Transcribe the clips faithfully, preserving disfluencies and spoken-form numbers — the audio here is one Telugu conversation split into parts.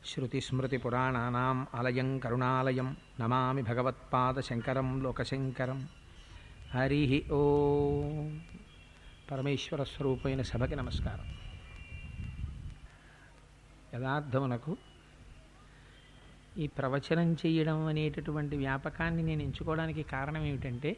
శృతిస్మృతిపురాణానాం ఆలయం కరుణాలయం నమామి భగవత్పాదశంకరం లోకశంకరం. హరి ఓం. పరమేశ్వర స్వరూపమైన సభకి నమస్కారం. యథార్థమునకు ఈ ప్రవచనం చేయడం అనేటటువంటి వ్యాపకాన్ని నేను ఎంచుకోవడానికి కారణం ఏమిటంటే,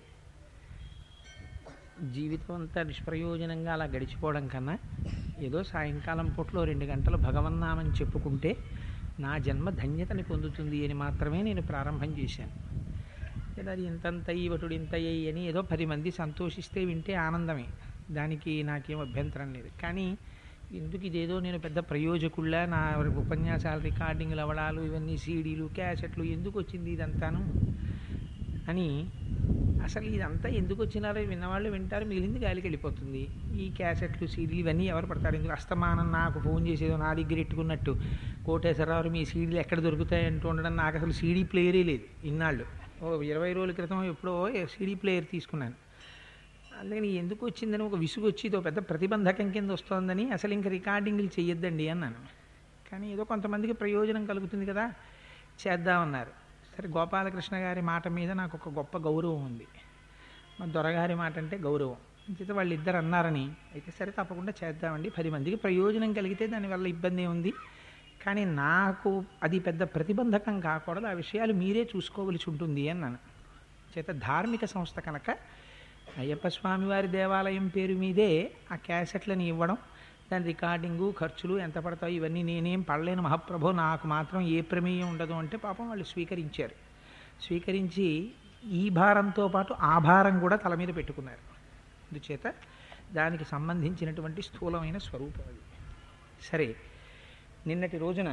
జీవితం అంతా నిష్ప్రయోజనంగా అలా గడిచిపోవడం కన్నా ఏదో సాయంకాలం పూటలో రెండు గంటలు భగవన్నామని చెప్పుకుంటే నా జన్మ ధన్యతని పొందుతుంది అని మాత్రమే నేను ప్రారంభం చేశాను. లేదా అది ఇంతంత ఈవటుడు ఇంత అయ్యి అని ఏదో పది మంది సంతోషిస్తే వింటే ఆనందమే, దానికి నాకేం అభ్యంతరం లేదు. కానీ ఎందుకు ఇదేదో నేను పెద్ద ప్రయోజకుల్లా నా ఉపన్యాసాలు రికార్డింగ్లు అవ్వడాలు ఇవన్నీ సీడీలు క్యాసెట్లు ఎందుకు వచ్చింది ఇదంతాను అని, అసలు ఇదంతా ఎందుకు వచ్చినారో విన్నవాళ్ళు వింటారు, మిగిలింది గాలికి వెళ్ళిపోతుంది. ఈ క్యాసెట్లు సీడీలు ఇవన్నీ ఎవరు పడతారు? ఎందుకు అస్తమానం నాకు ఫోన్ చేసేదో నా దగ్గర ఎట్టుకున్నట్టు కోటేశ్వరరావు మీ సీడీలు ఎక్కడ దొరుకుతాయి అంటూ ఉండడం. నాకు అసలు సీడీ ప్లేయరే లేదు ఇన్నాళ్ళు. ఓ ఇరవై రోజుల క్రితం ఎప్పుడో సీడీ ప్లేయర్ తీసుకున్నాను. అందుకని ఎందుకు వచ్చిందని ఒక విసుగు వచ్చి ఇదో పెద్ద ప్రతిబంధకం కింద వస్తుందని అసలు ఇంకా రికార్డింగ్లు చెయ్యొద్దండి అన్నాను. కానీ ఏదో కొంతమందికి ప్రయోజనం కలుగుతుంది కదా చేద్దామన్నారు. సరే, గోపాలకృష్ణ గారి మాట మీద నాకు ఒక గొప్ప గౌరవం ఉంది, మా దొరగారి మాట అంటే గౌరవం. అయితే వాళ్ళిద్దరు అన్నారని అయితే సరే తప్పకుండా చేద్దామండి, పది మందికి ప్రయోజనం కలిగితే దానివల్ల ఇబ్బంది ఉంది, కానీ నాకు అది పెద్ద ప్రతిబంధకం కాకూడదు, ఆ విషయాలు మీరే చూసుకోవలసి ఉంటుంది అన్నాను. చేత ధార్మిక సంస్థ కనుక అయ్యప్ప స్వామి వారి దేవాలయం పేరు మీదే ఆ క్యాసెట్లని ఇవ్వడం, దాని రికార్డింగు ఖర్చులు ఎంత పడతాయి ఇవన్నీ నేనేం పడలేను మహాప్రభు, నాకు మాత్రం ఏ ప్రమేయం ఉండదు అంటే పాపం వాళ్ళు స్వీకరించారు. స్వీకరించి ఈ భారంతో పాటు ఆ భారం కూడా తల మీద పెట్టుకున్నారు. అందుచేత దానికి సంబంధించినటువంటి స్థూలమైన స్వరూపం అది. సరే, నిన్నటి రోజున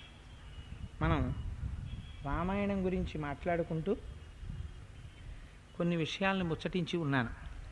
మనం రామాయణం గురించి మాట్లాడుకుంటూ కొన్ని విషయాలను ముచ్చటించి ఉన్నాను.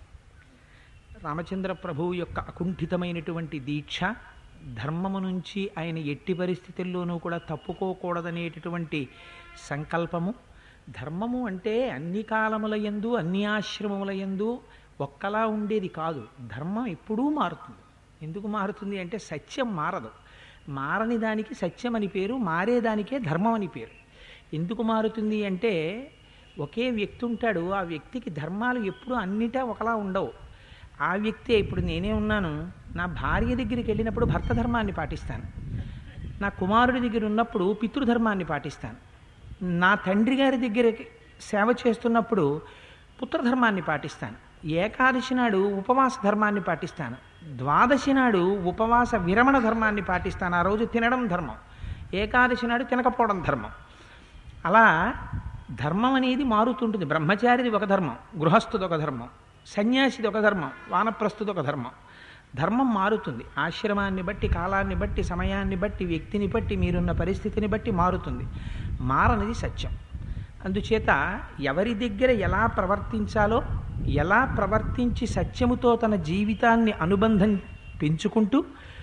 రామచంద్ర ప్రభువు యొక్క అకుంఠితమైనటువంటి దీక్ష, ధర్మము నుంచి ఆయన ఎట్టి పరిస్థితుల్లోనూ కూడా తప్పుకోకూడదనేటటువంటి సంకల్పము. ధర్మము అంటే అన్ని కాలముల యందు అన్ని ఆశ్రమముల యందు ఒక్కలా ఉండేది కాదు. ధర్మం ఎప్పుడూ మారుతుంది. ఎందుకు మారుతుంది అంటే సత్యం మారదు. మారని దానికి సత్యం అని పేరు, మారేదానికే ధర్మం అని పేరు. ఎందుకు మారుతుంది అంటే ఒకే వ్యక్తి ఉంటాడు, ఆ వ్యక్తికి ధర్మాలు ఎప్పుడూ అన్నిటా ఒకలా ఉండవు. ఆ వ్యక్తే ఇప్పుడు నేనే ఉన్నాను, నా భార్య దగ్గరికి వెళ్ళినప్పుడు భర్త ధర్మాన్ని పాటిస్తాను, నా కుమారుడి దగ్గర ఉన్నప్పుడు పితృధర్మాన్ని పాటిస్తాను, నా తండ్రి గారి దగ్గర సేవ చేస్తున్నప్పుడు పుత్రధర్మాన్ని పాటిస్తాను, ఏకాదశి నాడు ఉపవాస ధర్మాన్ని పాటిస్తాను, ద్వాదశి నాడు ఉపవాస విరమణ ధర్మాన్ని పాటిస్తాను. ఆ రోజు తినడం ధర్మం, ఏకాదశి నాడు తినకపోవడం ధర్మం. అలా ధర్మం అనేది మారుతుంటుంది. బ్రహ్మచారిది ఒక ధర్మం, గృహస్థుది ఒక ధర్మం, సన్యాసిది ఒక ధర్మం, వానప్రస్థుది ఒక ధర్మం. ధర్మం మారుతుంది. ఆశ్రమాన్ని బట్టి, కాలాన్ని బట్టి, సమయాన్ని బట్టి, వ్యక్తిని బట్టి, మీరున్న పరిస్థితిని బట్టి మారుతుంది. మారనిది సత్యం. అందుచేత ఎవరి దగ్గర ఎలా ప్రవర్తించాలో, ఎలా ప్రవర్తించి సత్యముతో తన జీవితాన్ని అనుబంధం పెంచుకుంటూ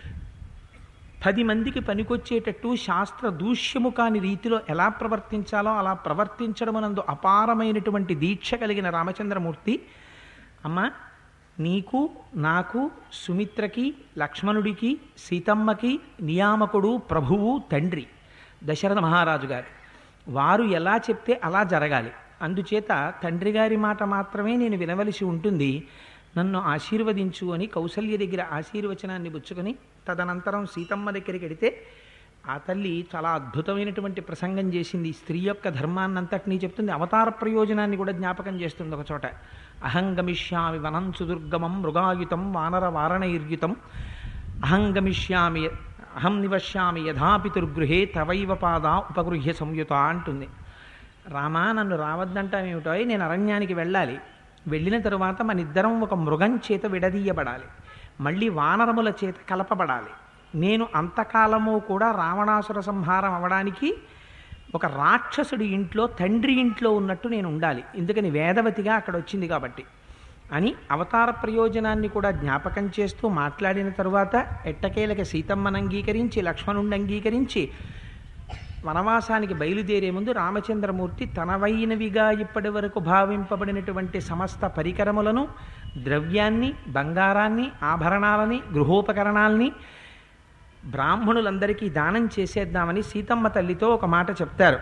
పది మందికి పనికొచ్చేటట్టు శాస్త్ర దూష్యము కాని రీతిలో ఎలా ప్రవర్తించాలో అలా ప్రవర్తించడమనందు అపారమైనటువంటి దీక్ష కలిగిన రామచంద్రమూర్తి, అమ్మ నీకు, నాకు, సుమిత్రకి, లక్ష్మణుడికి, సీతమ్మకి నియామకుడు, ప్రభువు, తండ్రి దశరథ మహారాజు గారు. వారు ఎలా చెప్తే అలా జరగాలి. అందుచేత తండ్రి గారి మాట మాత్రమే నేను వినవలసి ఉంటుంది, నన్ను ఆశీర్వదించు అని కౌసల్య దగ్గర ఆశీర్వచనాన్ని పుచ్చుకొని తదనంతరం సీతమ్మ దగ్గరికి వెడితే ఆ తల్లి చాలా అద్భుతమైనటువంటి ప్రసంగం చేసింది. స్త్రీ యొక్క ధర్మాన్నంతటినీ చెప్తుంది, అవతార ప్రయోజనాన్ని కూడా జ్ఞాపకం చేస్తుంది. ఒక చోట అహంగమిష్యామి వనం సుదుర్గమం మృగాయుతం వానర వారణైర్యుతం అహంగమిష్యామి అహం నివశ్యామి యథాపితుర్గృహే తవైవ పాద ఉపగృహ్య సంయుత అంటుంది. రామా, నన్ను రావద్దంటావేమిటో, నేను అరణ్యానికి వెళ్ళాలి, వెళ్ళిన తరువాత మన ఇద్దరం ఒక మృగం చేత విడదీయబడాలి, మళ్ళీ వానరముల చేత కలపబడాలి. నేను అంతకాలము కూడా రావణాసుర సంహారం అవ్వడానికి ఒక రాక్షసుడి ఇంట్లో, తండ్రి ఇంట్లో ఉన్నట్టు నేను ఉండాలి, ఎందుకని వేదవతిగా అక్కడ వచ్చింది కాబట్టి అని అవతార ప్రయోజనాన్ని కూడా జ్ఞాపకం చేస్తూ మాట్లాడిన తరువాత ఎట్టకేలకి సీతమ్మను అంగీకరించి, లక్ష్మణుణ్ణి అంగీకరించి వనవాసానికి బయలుదేరే ముందు రామచంద్రమూర్తి తనవైనవిగా ఇప్పటి వరకు భావింపబడినటువంటి సమస్త పరికరములను, ద్రవ్యాన్ని, బంగారాన్ని, ఆభరణాలని, గృహోపకరణాలని బ్రాహ్మణులందరికీ దానం చేసేద్దామని సీతమ్మ తల్లితో ఒక మాట చెప్తారు.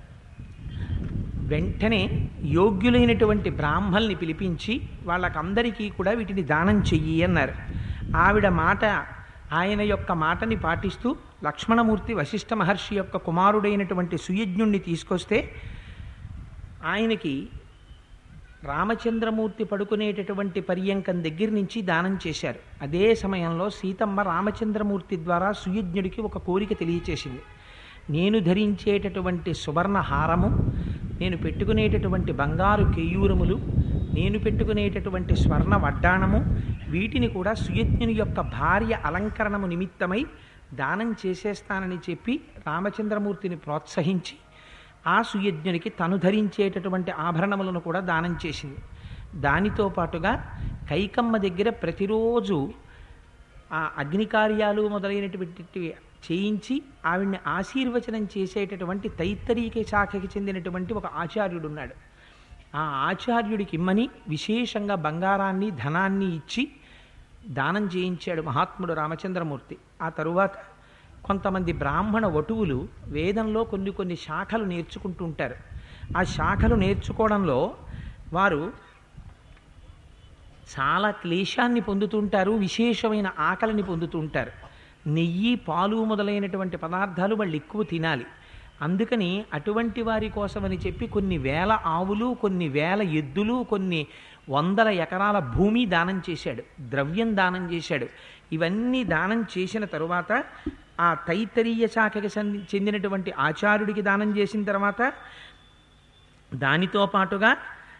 వెంటనే యోగ్యులైనటువంటి బ్రాహ్మల్ని పిలిపించి వాళ్ళకందరికీ కూడా వీటిని దానం చెయ్యి అన్నారు. ఆవిడ మాట, ఆయన యొక్క మాటని పాటిస్తూ లక్ష్మణమూర్తి వశిష్ఠ మహర్షి యొక్క కుమారుడైనటువంటి సుయజ్ఞుణ్ణి తీసుకొస్తే ఆయనకి రామచంద్రమూర్తి పడుకునేటటువంటి పర్యంకం దగ్గర నుంచి దానం చేశారు. అదే సమయంలో సీతమ్మ రామచంద్రమూర్తి ద్వారా సుయజ్ఞుడికి ఒక కోరిక తెలియచేసింది. నేను ధరించేటటువంటి సువర్ణ హారము, నేను పెట్టుకునేటటువంటి బంగారు కేయూరములు, నేను పెట్టుకునేటటువంటి స్వర్ణ వడ్డాణము, వీటిని కూడా సుయజ్ఞుని యొక్క భార్య అలంకరణము నిమిత్తమై దానం చేసేస్తానని చెప్పి రామచంద్రమూర్తిని ప్రోత్సహించి ఆ సుయజ్ఞునికి తను ధరించేటటువంటి ఆభరణములను కూడా దానం చేసింది. దానితో పాటుగా కైకమ్మ దగ్గర ప్రతిరోజు ఆ అగ్నికార్యాలు మొదలైనటువంటి చేయించి ఆవిడ్ని ఆశీర్వచనం చేసేటటువంటి తైత్తరీక శాఖకి చెందినటువంటి ఒక ఆచార్యుడు ఉన్నాడు. ఆ ఆచార్యుడికి ఇమ్మని విశేషంగా బంగారాన్ని ధనాన్ని ఇచ్చి దానం చేయించాడు మహాత్ముడు రామచంద్రమూర్తి. ఆ తరువాత కొంతమంది బ్రాహ్మణ వటువులు వేదంలో కొన్ని కొన్ని శాఖలు నేర్చుకుంటూ ఉంటారు. ఆ శాఖలు నేర్చుకోవడంలో వారు చాలా క్లేశాన్ని పొందుతుంటారు, విశేషమైన ఆకలిని పొందుతుంటారు. నెయ్యి, పాలు మొదలైనటువంటి పదార్థాలు వాళ్ళు ఎక్కువ తినాలి. అందుకని అటువంటి వారి కోసమని చెప్పి కొన్ని వేల ఆవులు, కొన్ని వేల ఎద్దులు, కొన్ని వందల ఎకరాల భూమి దానం చేశాడు, ద్రవ్యం దానం చేశాడు. ఇవన్నీ దానం చేసిన తరువాత ఆ తైత్తరీయ శాఖకి చెందినటువంటి ఆచార్యుడికి దానం చేసిన తర్వాత దానితో పాటుగా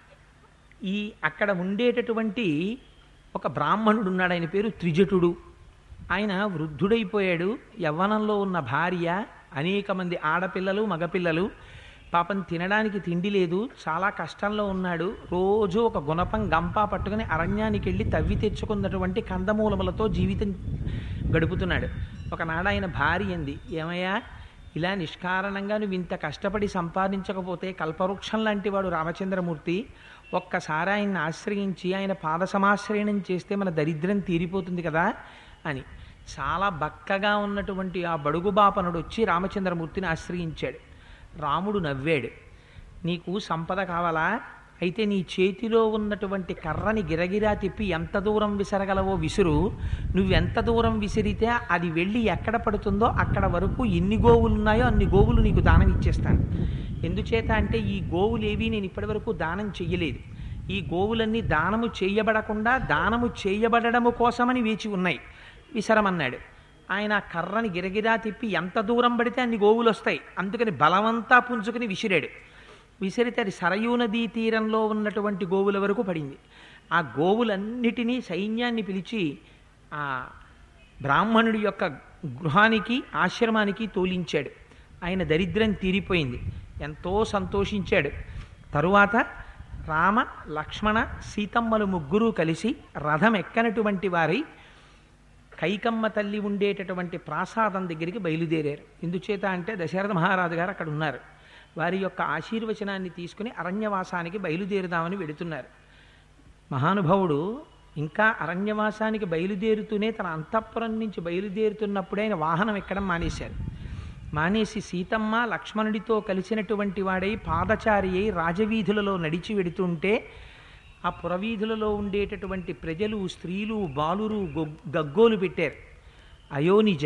ఈ అక్కడ ఉండేటటువంటి ఒక బ్రాహ్మణుడు ఉన్నాడు, ఆయన పేరు త్రిజటుడు. ఆయన వృద్ధుడైపోయాడు. యవ్వనంలో ఉన్న భార్య, అనేక మంది ఆడపిల్లలు, మగపిల్లలు, పాపం తినడానికి తిండి లేదు, చాలా కష్టంలో ఉన్నాడు. రోజు ఒక గుణపం గంప పట్టుకుని అరణ్యానికి వెళ్ళి తవ్వి తెచ్చుకున్నటువంటి కందమూలములతో జీవితం గడుపుతున్నాడు. ఒకనాడు ఆయన భార్య అంది, ఏమయ్యా ఇలా నిష్కారణంగా నువ్వు ఇంత కష్టపడి సంపాదించకపోతే కల్పవృక్షం లాంటి వాడు రామచంద్రమూర్తి, ఒక్కసారి ఆయన్ని ఆశ్రయించి ఆయన పాద సమాశ్రయణం చేస్తే మన దరిద్రం తీరిపోతుంది కదా అని. చాలా బక్కగా ఉన్నటువంటి ఆ బడుగు బాపనుడు వచ్చి రామచంద్రమూర్తిని ఆశ్రయించాడు. రాముడు నవ్వాడు. నీకు సంపద కావాలా? అయితే నీ చేతిలో ఉన్నటువంటి కర్రని గిరగిరా తిప్పి ఎంత దూరం విసరగలవో విసురు. నువ్వెంత దూరం విసిరితే అది వెళ్ళి ఎక్కడ పడుతుందో అక్కడ వరకు ఎన్ని గోవులు ఉన్నాయో అన్ని గోవులు నీకు దానం ఇచ్చేస్తాను. ఎందుచేత అంటే ఈ గోవులేవి నేను ఇప్పటి వరకు దానం చెయ్యలేదు. ఈ గోవులన్నీ దానము చేయబడకుండా దానము చేయబడము కోసమని వేచి ఉన్నాయి, విసరమన్నాడు. ఆయన కర్రని గిరగిరా తిప్పి ఎంత దూరం పడితే అన్ని గోవులు వస్తాయి, అందుకని బలవంతా పుంజుకుని విసిరాడు. విసిరితే అది సరయూ నదీ తీరంలో ఉన్నటువంటి గోవుల వరకు పడింది. ఆ గోవులన్నిటినీ సైన్యాన్ని పిలిచి ఆ బ్రాహ్మణుడి యొక్క గృహానికి, ఆశ్రమానికి తోలించాడు. ఆయన దరిద్రం తీరిపోయింది, ఎంతో సంతోషించాడు. తరువాత రామ, లక్ష్మణ, సీతమ్మలు ముగ్గురు కలిసి రథం ఎక్కనటువంటి వారై కైకమ్మ తల్లి ఉండేటటువంటి ప్రాసాదం దగ్గరికి బయలుదేరారు. ఎందుచేత అంటే దశరథ మహారాజు గారు అక్కడ ఉన్నారు. వారి యొక్క ఆశీర్వచనాన్ని తీసుకుని అరణ్యవాసానికి బయలుదేరుదామని వెడుతున్నారు. మహానుభావుడు ఇంకా అరణ్యవాసానికి బయలుదేరుతూనే తన అంతఃపురం నుంచి బయలుదేరుతున్నప్పుడే ఆయన వాహనం ఎక్కడం మానేశారు. మానేసి సీతమ్మ లక్ష్మణుడితో కలిసినటువంటి వాడై పాదచారి అయి రాజవీధులలో నడిచి వెడుతుంటే ఆ పురవీధులలో ఉండేటటువంటి ప్రజలు, స్త్రీలు, బాలురు గగ్గోలు పెట్టారు. అయోనిజ,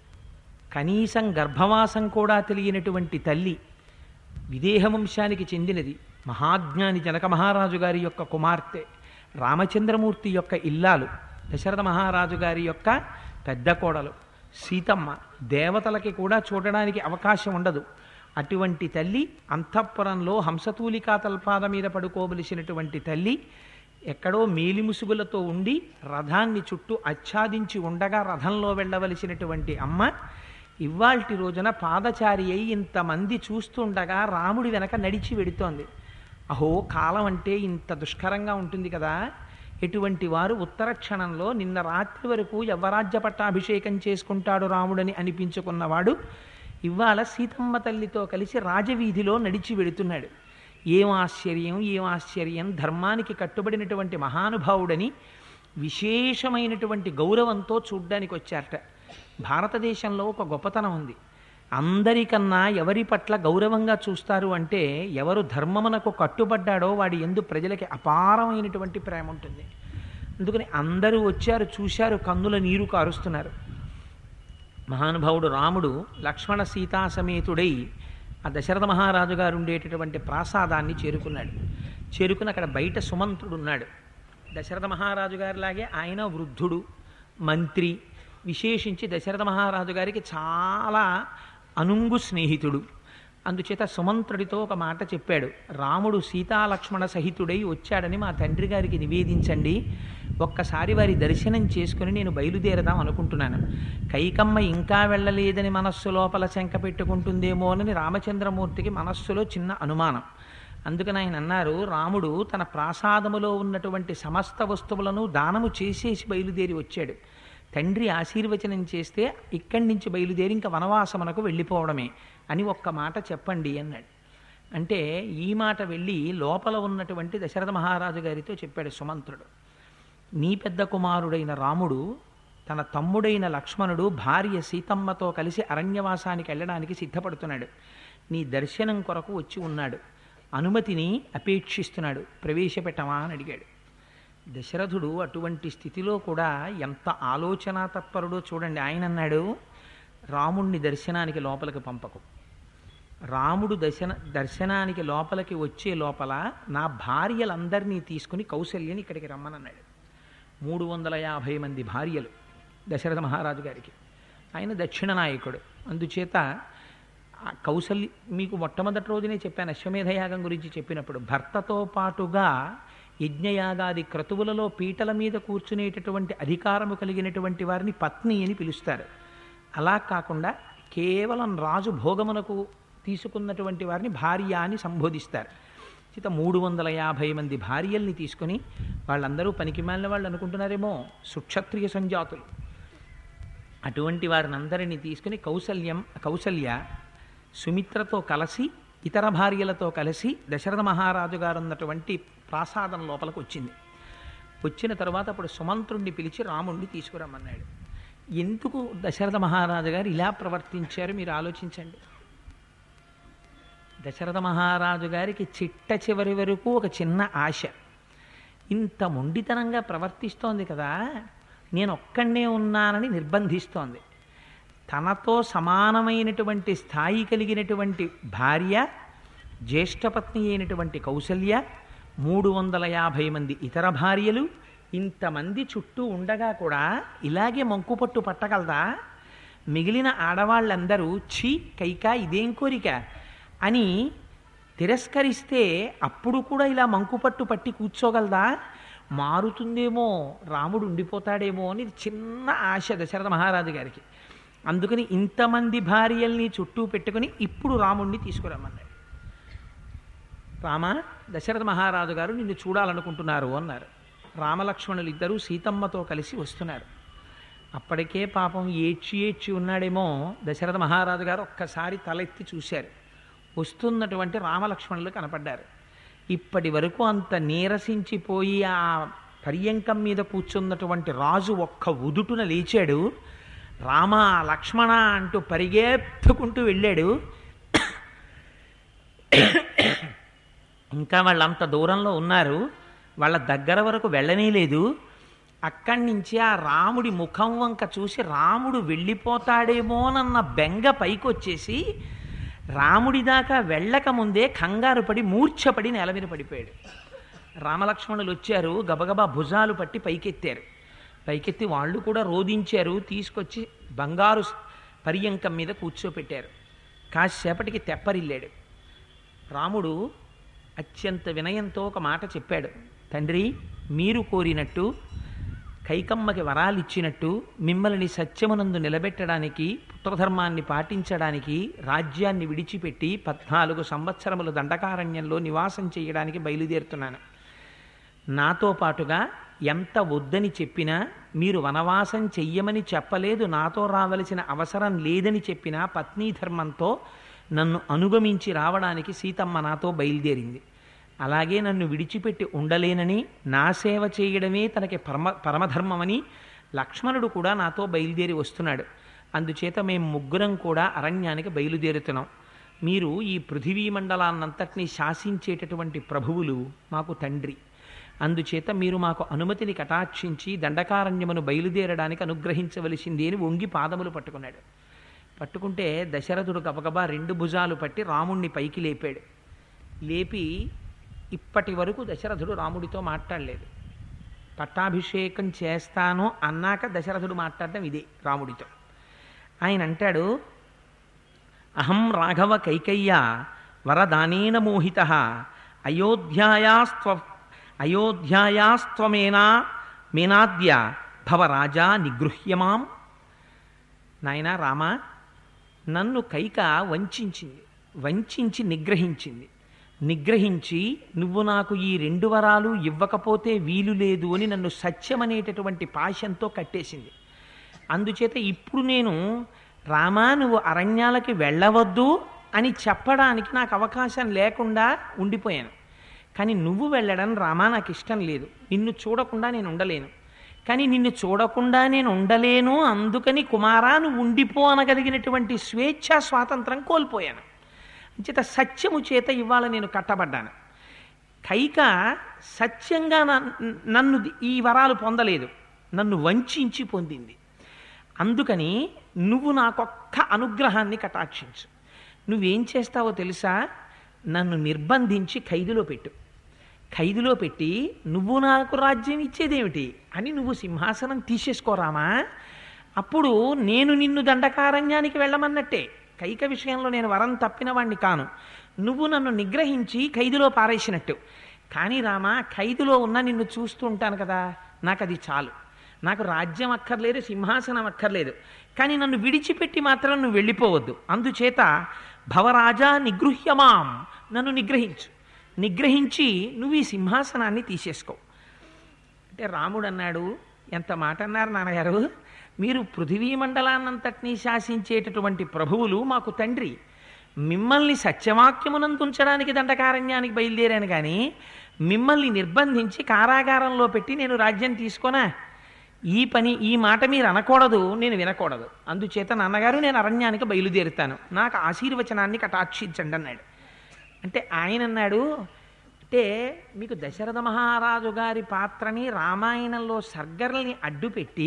కనీసం గర్భవాసం కూడా తెలియనటువంటి తల్లి, విదేహ వంశానికి చెందినది, మహాజ్ఞాని జనక మహారాజు గారి యొక్క కుమార్తె, రామచంద్రమూర్తి యొక్క ఇల్లాలు, దశరథ మహారాజు గారి యొక్క పెద్ద కోడలు సీతమ్మ, దేవతలకి కూడా చూడడానికి అవకాశం ఉండదు. అటువంటి తల్లి అంతఃపురంలో హంసతూలికా తల్పాద మీద పడుకోవలసినటువంటి తల్లి ఎక్కడో మేలిముసుగులతో ఉండి రథాన్ని చుట్టూ ఆచ్ఛాదించి ఉండగా రథంలో వెళ్ళవలసినటువంటి అమ్మ ఇవాల్టి రోజున పాదచారి అయి ఇంతమంది చూస్తుండగా రాముడి వెనక నడిచి వెడుతోంది. అహో, కాలం అంటే ఇంత దుష్కరంగా ఉంటుంది కదా. ఎటువంటి వారు ఉత్తర క్షణంలో నిన్న రాత్రి వరకు యవ్వరాజ్య పట్టాభిషేకం చేసుకుంటాడు రాముడని అనిపించుకున్నవాడు ఇవాళ సీతమ్మ తల్లితో కలిసి రాజవీధిలో నడిచి వెడుతున్నాడు. ఏం ఆశ్చర్యం, ఏం ఆశ్చర్యం! ధర్మానికి కట్టుబడినటువంటి మహానుభావుడని విశేషమైనటువంటి గౌరవంతో చూడ్డానికి వచ్చారట. భారతదేశంలో ఒక గొప్పతనం ఉంది. అందరికన్నా ఎవరి పట్ల గౌరవంగా చూస్తారు అంటే ఎవరు ధర్మమునకు కట్టుబడ్డాడో వాడి యందు ప్రజలకి అపారమైనటువంటి ప్రేమ ఉంటుంది. అందుకని అందరూ వచ్చారు, చూశారు, కన్నుల నీరు కారుస్తున్నారు. మహానుభావుడు రాముడు లక్ష్మణ సీతా సమేతుడై ఆ దశరథ మహారాజు గారు ఉండేటటువంటి ప్రాసాదాన్ని చేరుకున్నాడు. చేరుకుని అక్కడ బయట సుమంత్రుడు ఉన్నాడు. దశరథ మహారాజు గారిలాగే ఆయన వృద్ధుడు, మంత్రి, విశేషించి దశరథ మహారాజు గారికి చాలా అనుంగు స్నేహితుడు. అందుచేత సుమంత్రుడితో ఒక మాట చెప్పాడు. రాముడు సీతాలక్ష్మణ సహితుడై వచ్చాడని మా తండ్రి గారికి నివేదించండి. ఒక్కసారి వారి దర్శనం చేసుకుని నేను బయలుదేరదాం అనుకుంటున్నాను. కైకమ్మ ఇంకా వెళ్ళలేదని మనస్సు లోపల శంక పెట్టుకుంటుందేమోనని రామచంద్రమూర్తికి మనస్సులో చిన్న అనుమానం. అందుకని ఆయన అన్నారు, రాముడు తన ప్రాసాదములో ఉన్నటువంటి సమస్త వస్తువులను దానము చేసేసి బయలుదేరి వచ్చాడు. తండ్రి ఆశీర్వచనం చేస్తే ఇక్కడి నుంచి బయలుదేరి ఇంకా వనవాసమునకు వెళ్ళిపోవడమే అని ఒక్క మాట చెప్పండి అన్నాడు. అంటే ఈ మాట వెళ్ళి లోపల ఉన్నటువంటి దశరథ మహారాజు గారితో చెప్పాడు సుమంత్రుడు. నీ పెద్ద కుమారుడైన రాముడు తన తమ్ముడైన లక్ష్మణుడు భార్య సీతమ్మతో కలిసి అరణ్యవాసానికి వెళ్ళడానికి సిద్ధపడుతున్నాడు. నీ దర్శనం కొరకు వచ్చి ఉన్నాడు. అనుమతిని అపేక్షిస్తున్నాడు. ప్రవేశపెట్టమా అని అడిగాడు. దశరథుడు అటువంటి స్థితిలో కూడా ఎంత ఆలోచన తత్పరుడో చూడండి. ఆయన అన్నాడు, రాముణ్ణి దర్శనానికి లోపలికి పంపకు. రాముడు దర్శన దర్శనానికి లోపలికి వచ్చే లోపల నా భార్యలందరినీ తీసుకుని కౌసల్యని ఇక్కడికి రమ్మనన్నాడు. మూడు వందల యాభై మంది భార్యలు దశరథ మహారాజు గారికి. ఆయన దక్షిణ నాయకుడు. అందుచేత కౌసల్య మీకు మొట్టమొదటి రోజునే చెప్పాను, అశ్వమేధయాగం గురించి చెప్పినప్పుడు భర్తతో పాటుగా యజ్ఞయాగాది క్రతువులలో పీటల మీద కూర్చునేటటువంటి అధికారము కలిగినటువంటి వారిని పత్ని అని పిలుస్తారు. అలా కాకుండా కేవలం రాజు భోగమునకు తీసుకున్నటువంటి వారిని భార్య అని సంబోధిస్తారు. చేత మూడు వందల యాభై మంది భార్యల్ని తీసుకొని, వాళ్ళందరూ పనికిమాలిన వాళ్ళు అనుకుంటున్నారేమో, సుక్షత్రియ సంజాతులు. అటువంటి వారిని అందరినీ తీసుకుని కౌసల్యం కౌసల్య సుమిత్రతో కలిసి ఇతర భార్యలతో కలిసి దశరథ మహారాజు గారు ఉన్నటువంటి ప్రాసాదం లోపలికి వచ్చింది. వచ్చిన తర్వాత అప్పుడు సుమంత్రుణ్ణి పిలిచి రాముణ్ణి తీసుకురమ్మన్నాడు. ఎందుకు దశరథ మహారాజు గారు ఇలా ప్రవర్తించారు మీరు ఆలోచించండి. దశరథ మహారాజు గారికి చిట్ట చివరి వరకు ఒక చిన్న ఆశ. ఇంత మొండితనంగా ప్రవర్తిస్తోంది కదా, నేను ఒక్కడే ఉన్నానని నిర్బంధిస్తోంది. తనతో సమానమైనటువంటి స్థాయి కలిగినటువంటి భార్య, జ్యేష్ఠపత్ని అయినటువంటి కౌసల్య, మూడు వందల యాభై మంది ఇతర భార్యలు, ఇంతమంది చుట్టూ ఉండగా కూడా ఇలాగే మంకుపట్టు పట్టగలదా? మిగిలిన ఆడవాళ్ళందరూ ఛీ కైక ఇదేం కోరిక అని తిరస్కరిస్తే అప్పుడు కూడా ఇలా మంకుపట్టు పట్టి కూర్చోగలదా? మారుతుందేమో, రాముడు ఉండిపోతాడేమో అని చిన్న ఆశ దశరథ మహారాజు గారికి. అందుకని ఇంతమంది భార్యల్ని చుట్టూ పెట్టుకుని ఇప్పుడు రాముణ్ణి తీసుకురమ్మన్నాడు. రామ, దశరథ మహారాజు గారు నిన్ను చూడాలనుకుంటున్నారు అన్నారు. రామలక్ష్మణులు ఇద్దరూ సీతమ్మతో కలిసి వస్తున్నారు. అప్పటికే పాపం ఏడ్చి ఏడ్చి ఉన్నాడేమో దశరథ మహారాజు గారు ఒక్కసారి తలెత్తి చూశారు. వస్తున్నటువంటి రామలక్ష్మణులు కనపడ్డారు. ఇప్పటి వరకు అంత నీరసించిపోయి ఆ పర్యంకం మీద కూర్చున్నటువంటి రాజు ఒక్క ఉదుటున లేచాడు. రామ, లక్ష్మణ అంటూ పరిగెత్తుకుంటూ వెళ్ళాడు. ఇంకా వాళ్ళంత దూరంలో ఉన్నారు, వాళ్ళ దగ్గర వరకు వెళ్ళనే లేదు. అక్కడి నుంచి ఆ రాముడి ముఖం వంక చూసి రాముడు వెళ్ళిపోతాడేమోనన్న బెంగ పైకొచ్చేసి రాముడి దాకా వెళ్ళకముందే కంగారు పడి మూర్ఛపడి నేల మీద పడిపోయాడు. రామలక్ష్మణులు వచ్చారు, గబగబా భుజాలు పట్టి పైకెత్తారు. పైకెత్తి వాళ్ళు కూడా రోధించారు. తీసుకొచ్చి బంగారు పర్యంకం మీద కూర్చోపెట్టారు. కాసేపటికి తెప్పరిల్లాడు. రాముడు అత్యంత వినయంతో ఒక మాట చెప్పాడు. తండ్రి, మీరు కోరినట్టు కైకమ్మకి వరాలు ఇచ్చినట్టు మిమ్మల్ని సత్యమునందు నిలబెట్టడానికి, పుత్రధర్మాన్ని పాటించడానికి, రాజ్యాన్ని విడిచిపెట్టి పద్నాలుగు సంవత్సరములు దండకారణ్యంలో నివాసం చేయడానికి బయలుదేరుతున్నాను. నాతో పాటుగా ఎంత వద్దని చెప్పినా, మీరు వనవాసం చెయ్యమని చెప్పలేదు, నాతో రావలసిన అవసరం లేదని చెప్పినా పత్నీ ధర్మంతో నన్ను అనుగమించి రావడానికి సీతమ్మ నాతో బయలుదేరింది. అలాగే నన్ను విడిచిపెట్టి ఉండలేనని, నా సేవ చేయడమే తనకి పరమ పరమధర్మమని లక్ష్మణుడు కూడా నాతో బయలుదేరి వస్తున్నాడు. అందుచేత మేము ముగ్గురం కూడా అరణ్యానికి బయలుదేరుతున్నాం. మీరు ఈ పృథివీ మండలాన్నంతటినీ శాసించేటటువంటి ప్రభువులు మాకు తండ్రి. అందుచేత మీరు మాకు అనుమతిని కటాక్షించి దండకారణ్యమును బయలుదేరడానికి అనుగ్రహించవలసింది అని వంగి పాదములు పట్టుకున్నాడు. పట్టుకుంటే దశరథుడు గబగబా రెండు భుజాలు పట్టి రాముణ్ణి పైకి లేపాడు. లేపి ఇప్పటి వరకు దశరథుడు రాముడితో మాట్లాడలేదు. పట్టాభిషేకం చేస్తాను అన్నాక దశరథుడు మాట్లాడటం ఇదే రాముడితో. ఆయన అంటాడు, అహం రాఘవ కైకయ్య వరదానేన మోహిత అయోధ్యాయాస్త్వ అయోధ్యాయాస్త్వమేనా మేనాద్య భవరాజా నిగృహ్యమాం. నాయన రామ, నన్ను కైక వంచింది, వంచించి నిగ్రహించింది. నిగ్రహించి నువ్వు నాకు ఈ రెండు వరాలు ఇవ్వకపోతే వీలు లేదు అని నన్ను సత్యమనేటటువంటి పాశంతో కట్టేసింది. అందుచేత ఇప్పుడు నేను రామా నువ్వు అరణ్యాలకి వెళ్ళవద్దు అని చెప్పడానికి నాకు అవకాశం లేకుండా ఉండిపోయాను. కానీ నువ్వు వెళ్ళడం రామా నాకు ఇష్టం లేదు. నిన్ను చూడకుండా నేను ఉండలేను. కానీ నిన్ను చూడకుండా నేను ఉండలేను, అందుకని కుమారా నువ్వు ఉండిపో అనగలిగినటువంటి స్వేచ్ఛ స్వాతంత్రం కోల్పోయాను. చేత సత్యము చేత ఇవాళ నేను కట్టబడ్డాను. కైక సత్యంగా నన్ను ఈ వరాలు పొందలేదు, నన్ను వంచించి పొందింది. అందుకని నువ్వు నాకొక్క అనుగ్రహాన్ని కటాక్షించు. నువ్వేం చేస్తావో తెలుసా? నన్ను నిర్బంధించి ఖైదులో పెట్టు. ఖైదులో పెట్టి నువ్వు నాకు రాజ్యం ఇచ్చేదేమిటి అని నువ్వు సింహాసనం తీసేసుకోరామా, అప్పుడు నేను నిన్ను దండకారణ్యానికి వెళ్ళమన్నట్టే. కైక విషయంలో నేను వరం తప్పిన వాణ్ణి కాను. నువ్వు నన్ను నిగ్రహించి ఖైదులో పారేసినట్టు. కానీ రామా, ఖైదులో ఉన్న నిన్ను చూస్తూ ఉంటాను కదా, నాకు అది చాలు. నాకు రాజ్యం అక్కర్లేదు, సింహాసనం అక్కర్లేదు. కానీ నన్ను విడిచిపెట్టి మాత్రం నువ్వు వెళ్ళిపోవద్దు. అందుచేత భవరాజా నిగృహ్యమాం, నన్ను నిగ్రహించు. నిగ్రహించి నువ్వు ఈ సింహాసనాన్ని తీసేసుకో. అంటే రాముడు అన్నాడు, ఎంత మాట అన్నారు నాన్నగారు, మీరు పృథివీ మండలాన్నంతటినీ శాసించేటటువంటి ప్రభువులు మాకు తండ్రి. మిమ్మల్ని సత్యవాక్యమునందుంచడానికి దండకారణ్యానికి బయలుదేరాను, కానీ మిమ్మల్ని నిర్బంధించి కారాగారంలో పెట్టి నేను రాజ్యం తీసుకోనా? ఈ పని ఈ మాట మీరు అనకూడదు, నేను వినకూడదు. అందుచేత నాన్నగారు నేను అరణ్యానికి బయలుదేరుతాను, నాకు ఆశీర్వచనాన్ని కటాక్షించండి అన్నాడు. అంటే ఆయన అన్నాడు, అంటే మీకు దశరథ మహారాజు గారి పాత్రని రామాయణంలో సర్గల్ని అడ్డుపెట్టి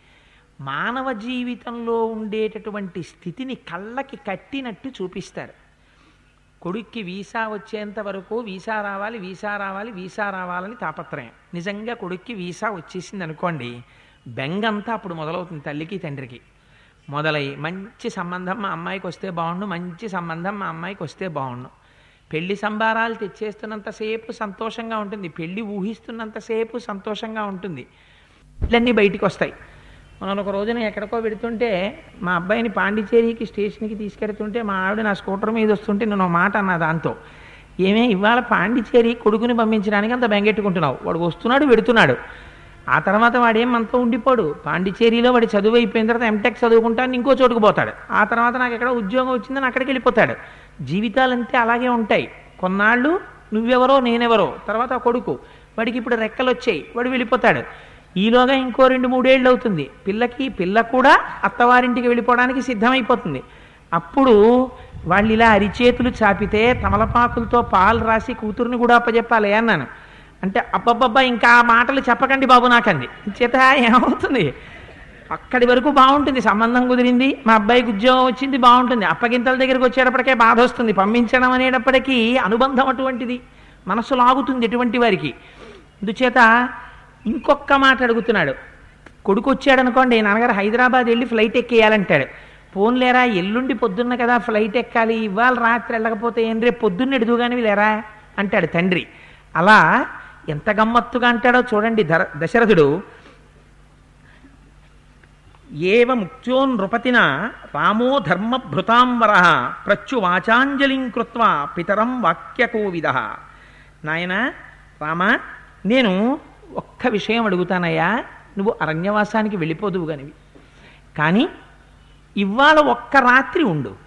మానవ జీవితంలో ఉండేటటువంటి స్థితిని కళ్ళకి కట్టినట్టు చూపిస్తారు. కొడుక్కి వీసా వచ్చేంత వరకు వీసా రావాలి, వీసా రావాలి, వీసా రావాలని తాపత్రయం. నిజంగా కొడుక్కి వీసా వచ్చేసింది అనుకోండి, బెంగంతా అప్పుడు మొదలవుతుంది తల్లికి తండ్రికి. మొదలై మంచి సంబంధం మా అమ్మాయికి వస్తే బాగుండు, మంచి సంబంధం మా అమ్మాయికి వస్తే బాగుండు. పెళ్లి సంబారాలు తెచ్చేస్తున్నంతసేపు సంతోషంగా ఉంటుంది, పెళ్లి ఊహిస్తున్నంతసేపు సంతోషంగా ఉంటుంది. ఇవన్నీ బయటికి వస్తాయి. మనం ఒక రోజున ఎక్కడికో పెడుతుంటే మా అబ్బాయిని పాండిచేరికి స్టేషన్కి తీసుకెడుతుంటే మా ఆవిడ నా స్కూటర్ మీద వస్తుంటే నేను ఒక మాట అన్నా దాంతో, ఏమే ఇవాళ పాండిచేరి కొడుకుని పంపించడానికి అంత బెంగెట్టుకుంటున్నావు? వాడు వస్తున్నాడు వెడుతున్నాడు, ఆ తర్వాత వాడేం మనతో ఉండిపోడు. పాండిచేరిలో వాడి చదువు అయిపోయిన తర్వాత ఎంటెక్ చదువుకుంటాను ఇంకో చోటుకు పోతాడు, ఆ తర్వాత నాకు ఎక్కడ ఉద్యోగం వచ్చిందని అక్కడికి వెళ్ళిపోతాడు. జీవితాలంతే అలాగే ఉంటాయి. కొన్నాళ్ళు నువ్వెవరో నేనెవరో, తర్వాత ఆ కొడుకు వాడికి ఇప్పుడు రెక్కలు వచ్చాయి, వాడు వెళ్ళిపోతాడు. ఈలోగా ఇంకో రెండు మూడేళ్ళు అవుతుంది, పిల్లకి పిల్ల కూడా అత్తవారింటికి వెళ్ళిపోవడానికి సిద్ధమైపోతుంది. అప్పుడు వాళ్ళు ఇలా అరిచేతులు చాపితే తమలపాకులతో పాలు రాసి కూతుర్ని కూడా అప్పచెప్పాలి అన్నాను. అంటే అబ్బబ్బబ్బా ఇంకా ఆ మాటలు చెప్పకండి బాబు నాకంది. చేత ఏమవుతుంది, అక్కడి వరకు బాగుంటుంది, సంబంధం కుదిరింది, మా అబ్బాయికి ఉద్యోగం వచ్చింది, బాగుంటుంది. అప్పగింతల దగ్గరికి వచ్చేటప్పటికే బాధ వస్తుంది. పంపించడం అనేటప్పటికీ అనుబంధం అటువంటిది, మనస్సు లాగుతుంది ఎటువంటి వారికి. అందుచేత ఇంకొక మాట అడుగుతున్నాడు. కొడుకు వచ్చాడు అనుకోండి, నాన్నగారు హైదరాబాద్ వెళ్ళి ఫ్లైట్ ఎక్కేయాలంటాడు. పోన్లేరా ఎల్లుండి పొద్దున్న కదా ఫ్లైట్ ఎక్కాలి, ఇవాళ రాత్రి వెళ్ళకపోతే ఏం రేపు పొద్దున్న ఎడుదుగాని లేరా అంటాడు తండ్రి. అలా ఎంత గమ్మత్తుగా అంటాడో చూడండి ధర దశరథుడు. ఏవ ముక్త్యో నృపతిన రామో ధర్మభృతాంబర ప్రత్యువాచాంజలిం కృత్వా పితరం వాక్యకోవిద. నాయన రామ, నేను ఒక్క విషయం అడుగుతానయ్యా, నువ్వు అరణ్యవాసానికి వెళ్ళిపోదువు కానివి, కానీ ఇవాళ ఒక్క రాత్రి ఉండు.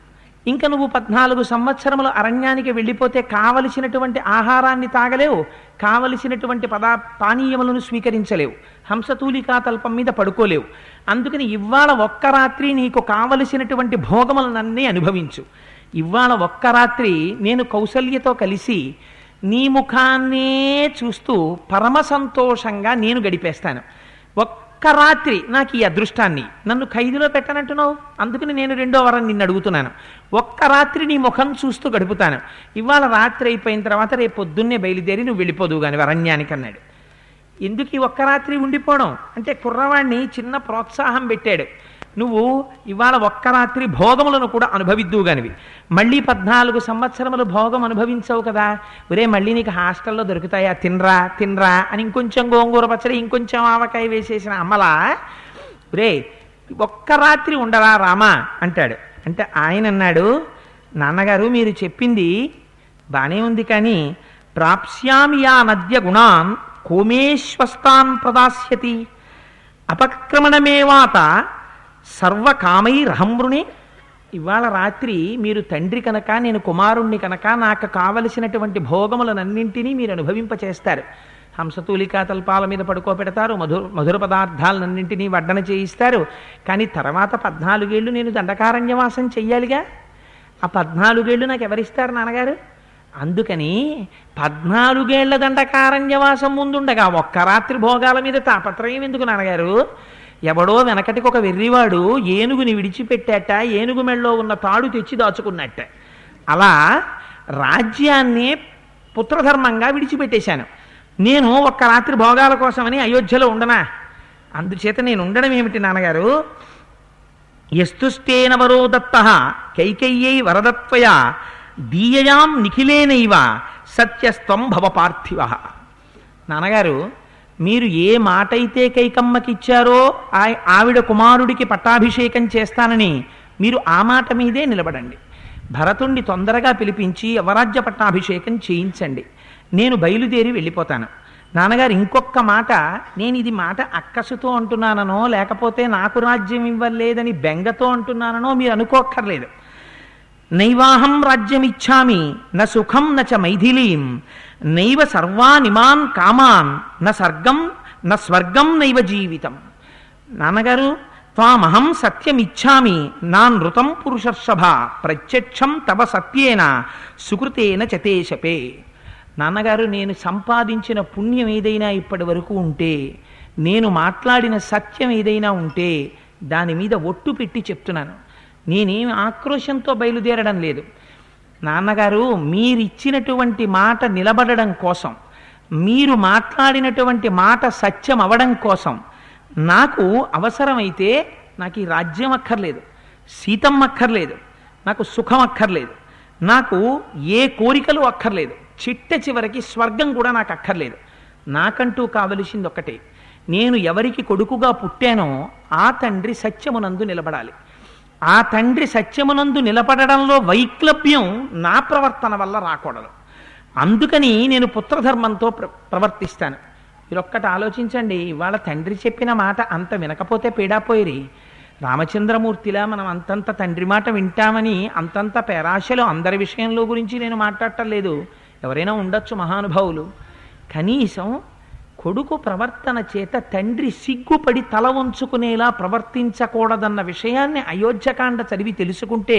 ఇంకా నువ్వు పద్నాలుగు సంవత్సరములు అరణ్యానికి వెళ్ళిపోతే కావలసినటువంటి ఆహారాన్ని తాగలేవు, కావలసినటువంటి పదా పానీయములను స్వీకరించలేవు, హంసతూలికా తల్పం మీద పడుకోలేవు. అందుకని ఇవాళ ఒక్క రాత్రి నీకు కావలసినటువంటి భోగములనన్నీ అనుభవించు. ఇవాళ ఒక్క రాత్రి నేను కౌసల్యతో కలిసి నీ ముఖాన్నే చూస్తూ పరమ సంతోషంగా నేను గడిపేస్తాను. ఒక్క రాత్రి నాకు ఈ అదృష్టాన్ని, నన్ను ఖైదులో పెట్టనంటున్నావు, అందుకని నేను రెండో వరం నిన్ను అడుగుతున్నాను. ఒక్క రాత్రి నీ ముఖం చూస్తూ గడుపుతాను. ఇవాళ రాత్రి అయిపోయిన తర్వాత రేపు పొద్దున్నే బయలుదేరి నువ్వు వెళ్ళిపోదువు కానీ అరణ్యానికి అన్నాడు. ఎందుకు ఈ ఒక్క రాత్రి ఉండిపోవడం అంటే కుర్రవాణ్ణి చిన్న ప్రోత్సాహం పెట్టాడు. నువ్వు ఇవాళ ఒక్క రాత్రి భోగములను కూడా అనుభవిద్దువు గానివి, మళ్ళీ పద్నాలుగు సంవత్సరములు భోగం అనుభవించవు కదా, ఒరే మళ్ళీ నీకు హాస్టల్లో దొరుకుతాయా, తినరా తినరా అని ఇంకొంచెం గోంగూర పచ్చడి ఇంకొంచెం ఆవకాయ వేసేసిన అమ్మలా, ఒరే ఒక్క రాత్రి ఉండరా రామా అంటాడు. అంటే ఆయన అన్నాడు, నాన్నగారు మీరు చెప్పింది బానే ఉంది, కానీ ప్రాప్స్యామి యా నద్య గుణాన్ కోమేశ్వస్తాన్ ప్రదాస్యతి అపక్రమణమేవాత సర్వకామైరహమృణే. ఇవాళ రాత్రి మీరు తండ్రి కనుక నేను కుమారుణ్ణి కనుక నాకు కావలసినటువంటి భోగములనన్నింటినీ మీరు అనుభవింపచేస్తారు. హంసతూలికా తల్పాల మీద పడుకోబెడతారు, మధుర మధుర పదార్థాలన్నింటినీ వడ్డన చేయిస్తారు. కానీ తర్వాత పద్నాలుగేళ్ళు నేను దండకారణ్యవాసం చెయ్యాలిగా, ఆ పద్నాలుగేళ్ళు నాకు ఎవరిస్తారు నాన్నగారు? అందుకని పద్నాలుగేళ్ల దండకారణ్యవాసం ముందుండగా ఒక్క రాత్రి భోగాల మీద తాపత్రయం ఎందుకు నాన్నగారు? ఎవడో వెనకటికి ఒక వెర్రివాడు ఏనుగుని విడిచిపెట్టాట, ఏనుగు మెళ్ళలో ఉన్న తాడు తెచ్చి దాచుకున్నట్ట. అలా రాజ్యాన్ని పుత్రధర్మంగా విడిచిపెట్టేశాను. నేను ఒక్క రాత్రి భోగాల కోసమని అయోధ్యలో ఉండనా? అందుచేత నేను ఉండడం ఏమిటి నాన్నగారు? ఎస్తుష్టేన వరో దత్తః కైకేయ్యై వరదత్వయా దీయయాం నిఖిలేనైవ సత్యస్త్వం భవ పార్థివ. నాన్నగారు మీరు ఏ మాట అయితే కైకమ్మకిచ్చారో ఆవిడ కుమారుడికి పట్టాభిషేకం చేస్తానని మీరు ఆ మాట మీదే నిలబడండి. భరతుణ్ణి తొందరగా పిలిపించి యవరాజ్య పట్టాభిషేకం చేయించండి. నేను బయలుదేరి వెళ్ళిపోతాను. నాన్నగారు ఇంకొక మాట, నేను ఇది మాట అక్కసుతో అంటున్నాననో లేకపోతే నాకు రాజ్యం ఇవ్వలేదని బెంగతో అంటున్నాననో మీరు అనుకోక్కర్లేదు. నైవాహం రాజ్యమిచ్చామి న సుఖం న చ మైథిలీం నైవ సర్వానిమాన్ కామాన్ న సర్గం న స్వర్గం నైవ జీవితం. నాన్నగారు త్వామహం సత్యమిచ్చామి నా నృతం పురుషర్షభ ప్రత్యక్షం తవ సత్యేన సుకృతేన చతేశపే. నాన్నగారు నేను సంపాదించిన పుణ్యం ఏదైనా ఇప్పటి వరకు ఉంటే, నేను మాట్లాడిన సత్యం ఏదైనా ఉంటే దాని మీద ఒట్టు పెట్టి చెప్తున్నాను. నేనేమి ఆక్రోశంతో బయలుదేరడం లేదు. నాన్నగారు మీరిచ్చినటువంటి మాట నిలబడడం కోసం, మీరు మాట్లాడినటువంటి మాట సత్యం అవడం కోసం నాకు అవసరమైతే నాకు ఈ రాజ్యం అక్కర్లేదు, సీతమ్మ అక్కర్లేదు, నాకు సుఖం అక్కర్లేదు, నాకు ఏ కోరికలు అక్కర్లేదు, చిట్ట చివరికి స్వర్గం కూడా నాకు అక్కర్లేదు. నాకంటూ కావలసింది ఒక్కటే, నేను ఎవరికి కొడుకుగా పుట్టానో ఆ తండ్రి సత్యమునందు నిలబడాలి. ఆ తండ్రి సత్యమునందు నిలబడడంలో వైక్లభ్యం నా ప్రవర్తన వల్ల రాకూడదు. అందుకని నేను పుత్రధర్మంతో ప్ర ప్రవర్తిస్తాను. మీరొక్కటి ఆలోచించండి, ఇవాళ తండ్రి చెప్పిన మాట అంత వినకపోతే పీడాపోయిరి. రామచంద్రమూర్తిలా మనం అంతంత తండ్రి మాట వింటామని అంతంత పేరాశలు అందరి విషయంలో గురించి నేను మాట్లాడటం లేదు. ఎవరైనా ఉండొచ్చు మహానుభావులు. కనీసం కొడుకు ప్రవర్తన చేత తండ్రి సిగ్గుపడి తల వంచుకునేలా ప్రవర్తించకూడదన్న విషయాన్ని అయోధ్యకాండ చదివి తెలుసుకుంటే,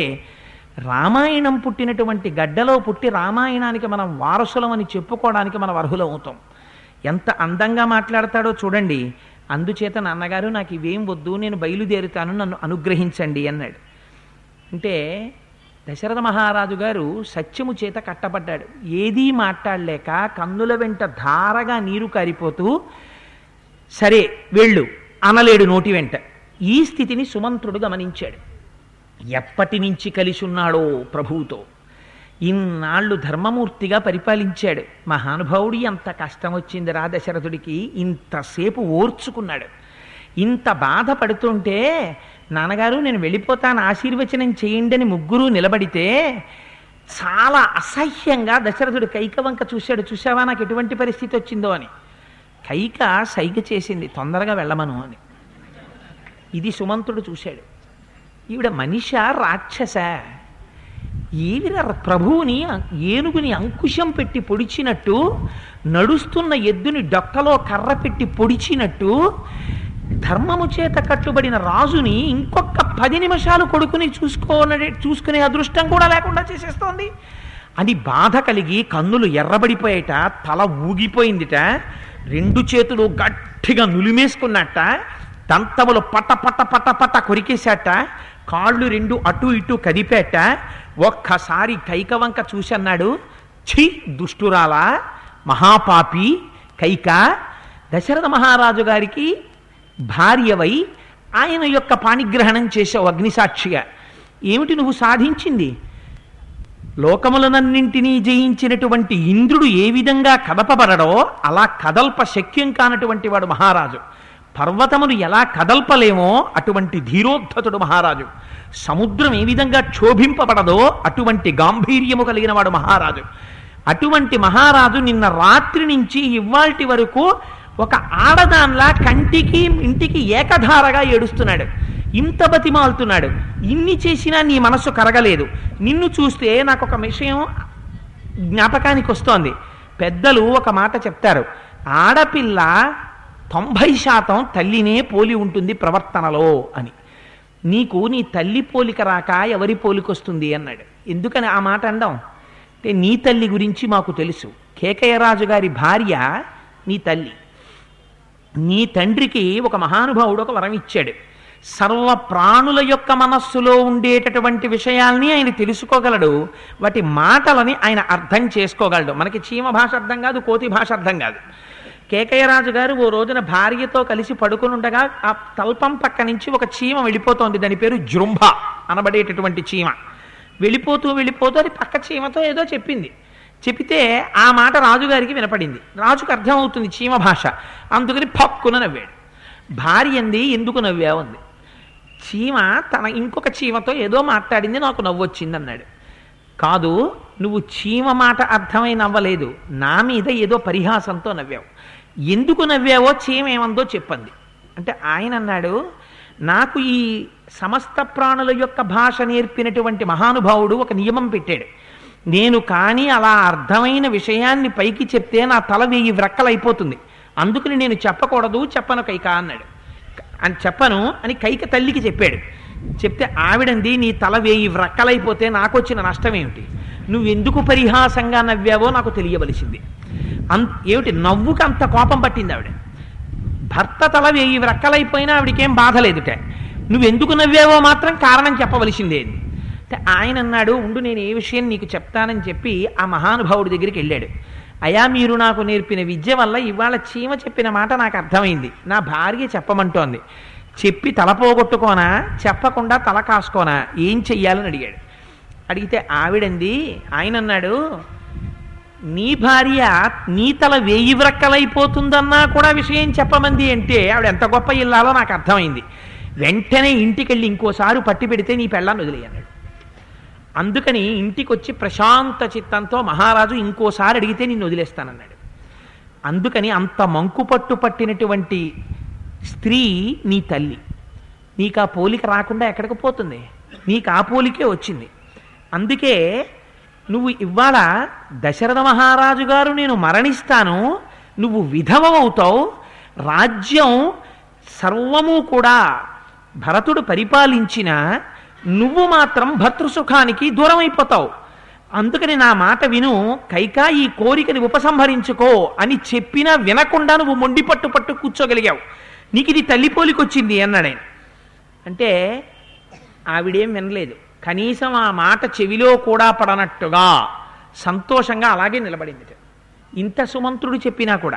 రామాయణం పుట్టినటువంటి గడ్డలో పుట్టి రామాయణానికి మనం వారసులమని చెప్పుకోవడానికి మనం అర్హులవుతాం. ఎంత అందంగా మాట్లాడతాడో చూడండి. అందుచేత నాన్నగారు నాకు ఇవేం వద్దు, నేను బయలుదేరుతాను, నన్ను అనుగ్రహించండి అన్నాడు. అంటే దశరథ మహారాజు గారు సత్యము చేత కట్టబడ్డాడు. ఏదీ మాట్లాడలేక కన్నుల వెంట ధారగా నీరు కారిపోతూ, సరే వెళ్ళు అనలేడు నోటి వెంట. ఈ స్థితిని సుమంత్రుడు గమనించాడు. ఎప్పటి నుంచి కలిసి ఉన్నాడో ప్రభువుతో, ఇన్నాళ్ళు ధర్మమూర్తిగా పరిపాలించాడు. మహానుభావుడి అంత కష్టం వచ్చిందిరా దశరథుడికి, ఇంతసేపు ఓర్చుకున్నాడు. ఇంత బాధపడుతుంటే, నాన్నగారు నేను వెళ్ళిపోతాను ఆశీర్వచనం చేయండి అని ముగ్గురు నిలబడితే చాలా అసహ్యంగా దశరథుడు కైక వంక చూశాడు. చూశావా నాకు ఎటువంటి పరిస్థితి వచ్చిందో అని. కైక సైగ చేసింది తొందరగా వెళ్ళమను అని. ఇది సుమంతుడు చూశాడు. ఈవిడ మనిష రాక్షస, ఏవిర ప్రభువుని ఏనుగుని అంకుశం పెట్టి పొడిచినట్టు, నడుస్తున్న ఎద్దుని డొక్కలో కర్ర పెట్టి పొడిచినట్టు, ధర్మము చేత కట్టుబడిన రాజుని ఇంకొక పది నిమిషాలు కొడుకుని చూసుకోనే చూసుకునే అదృష్టం కూడా లేకుండా చేసేస్తోంది అని బాధ కలిగి కన్నులు ఎర్రబడిపోయేట, తల ఊగిపోయిందిట, రెండు చేతులు గట్టిగా నులిమేసుకున్నట్ట, దంతములు పట్ట పట్ట పట్ట పట్ట కొరికేశాట, కాళ్ళు రెండు అటు ఇటు కదిపేట. ఒక్కసారి కైకవంక చూసన్నాడు, ఛీ దుష్టురాలా, మహాపాపి కైక, దశరథ మహారాజు గారికి భార్యవై ఆయన యొక్క పాణిగ్రహణం చేసావు అగ్నిసాక్షిగా. ఏమిటి నువ్వు సాధించింది? లోకములనన్నింటినీ జయించినటువంటి ఇంద్రుడు ఏ విధంగా కదపబడడో అలా కదల్ప శక్యం కానటువంటి వాడు మహారాజు. పర్వతమును ఎలా కదల్పలేమో అటువంటి ధీరోద్ధతుడు మహారాజు. సముద్రం ఏ విధంగా క్షోభింపబడదో అటువంటి గాంభీర్యము కలిగిన వాడు మహారాజు. అటువంటి మహారాజు నిన్న రాత్రి నుంచి ఇవాల్టి వరకు ఒక ఆడదాన్లా కంటికి ఇంటికి ఏకధారగా ఏడుస్తున్నాడు, ఇంత బతిమాలుతున్నాడు. ఇన్ని చేసినా నీ మనస్సు కరగలేదు. నిన్ను చూస్తే నాకు ఒక విషయం జ్ఞాపకానికి వస్తోంది. పెద్దలు ఒక మాట చెప్తారు, ఆడపిల్ల తొంభై శాతం తల్లినే పోలి ఉంటుంది ప్రవర్తనలో అని. నీకు నీ తల్లి పోలిక రాక ఎవరి పోలిక వస్తుంది అన్నాడు. ఎందుకని ఆ మాట అండం అంటే, నీ తల్లి గురించి మాకు తెలుసు. కేకయ్యరాజు గారి భార్య నీ తల్లి. నీ తండ్రికి ఒక మహానుభావుడు ఒక వరం ఇచ్చాడు. సర్వ ప్రాణుల యొక్క మనస్సులో ఉండేటటువంటి విషయాల్ని ఆయన తెలుసుకోగలడు, వాటి మాటలని ఆయన అర్థం చేసుకోగలడు. మనకి చీమ భాష అర్థం కాదు, కోతి భాష అర్థం కాదు. కేకయ్యరాజు గారు ఓ రోజున భార్యతో కలిసి పడుకుని ఉండగా ఆ తల్పం పక్క నుంచి ఒక చీమ వెళ్ళిపోతోంది. దాని పేరు జృంభ అనబడేటటువంటి చీమ. వెళ్ళిపోతూ వెళ్ళిపోతూ అది పక్క చీమతో ఏదో చెప్పింది. చెప్తే ఆ మాట రాజుగారికి వినపడింది. రాజుకు అర్థమవుతుంది చీమ భాష. అందుకని పక్కున నవ్వాడు. భార్య అంది, ఎందుకు నవ్వావుంది. చీమ తన ఇంకొక చీమతో ఏదో మాట్లాడింది, నాకు నవ్వొచ్చింది అన్నాడు. కాదు, నువ్వు చీమ మాట అర్థమై నవ్వలేదు, నా మీద ఏదో పరిహాసంతో నవ్వావు. ఎందుకు నవ్వావో చీమ ఏమందో చెప్పండి అంటే ఆయన అన్నాడు, నాకు ఈ సమస్త ప్రాణుల యొక్క భాష నేర్పినటువంటి మహానుభావుడు ఒక నియమం పెట్టాడు. నేను కానీ అలా అర్థమైన విషయాన్ని పైకి చెప్తే నా తల వెయ్యి వ్రక్కలైపోతుంది. అందుకని నేను చెప్పకూడదు, చెప్పను కైక అన్నాడు. అని చెప్పను అని కైక తల్లికి చెప్పాడు. చెప్తే ఆవిడంది, నీ తల వేయి వ్రక్కలైపోతే నాకు వచ్చిన నష్టం ఏమిటి? నువ్వెందుకు పరిహాసంగా నవ్వావో నాకు తెలియవలసింది. అంత ఏమిటి నవ్వుకి అంత కోపం పట్టింది ఆవిడ. భర్త తల వేయి వ్రక్కలైపోయినా ఆవిడకేం బాధ లేదుట. నువ్వెందుకు నవ్వావో మాత్రం కారణం చెప్పవలసిందేది. అంటే ఆయన అన్నాడు, ఉండు నేను ఏ విషయం నీకు చెప్తానని చెప్పి ఆ మహానుభావుడి దగ్గరికి వెళ్ళాడు. అయా, మీరు నాకు నేర్పిన విద్య వల్ల ఇవాళ చీమ చెప్పిన మాట నాకు అర్థమైంది. నా భార్య చెప్పమంటోంది. చెప్పి తల పోగొట్టుకోనా, చెప్పకుండా తల కాసుకోనా, ఏం చెయ్యాలని అడిగాడు. అడిగితే ఆవిడంది, ఆయన అన్నాడు, నీ భార్య నీ తల వేయి వ్రక్కలైపోతుందన్నా కూడా విషయం చెప్పమంది అంటే ఆవిడ ఎంత గొప్ప ఇల్లాలో నాకు అర్థమైంది. వెంటనే ఇంటికెళ్ళి ఇంకోసారి పట్టి పెడితే నీ పెళ్ళాన్ని వదిలేయన్నాడు. అందుకని ఇంటికి వచ్చి ప్రశాంత చిత్తంతో మహారాజు ఇంకోసారి అడిగితే నిన్ను వదిలేస్తానన్నాడు. అందుకని అంత మంకుపట్టు పట్టినటువంటి స్త్రీ నీ తల్లి. నీకు ఆ పోలిక రాకుండా ఎక్కడికి పోతుంది? నీకు ఆ పోలికే వచ్చింది. అందుకే నువ్వు ఇవాళ దశరథ మహారాజు గారు నేను మరణిస్తాను, నువ్వు విధవవుతావు, రాజ్యం సర్వము కూడా భరతుడు పరిపాలించిన నువ్వు మాత్రం భర్తృసుఖానికి దూరం అయిపోతావు. అందుకని నా మాట విను, కైకా ఈ కోరికని ఉపసంహరించుకో అని చెప్పినా వినకుండా నువ్వు మొండి పట్టు పట్టు కూర్చోగలిగావు. నీకు ఇది తల్లి పోలికొచ్చింది అన్నాడు ఆయన. అంటే ఆవిడేం వినలేదు. కనీసం ఆ మాట చెవిలో కూడా పడనట్టుగా సంతోషంగా అలాగే నిలబడింది. ఇంత సుమంత్రుడు చెప్పినా కూడా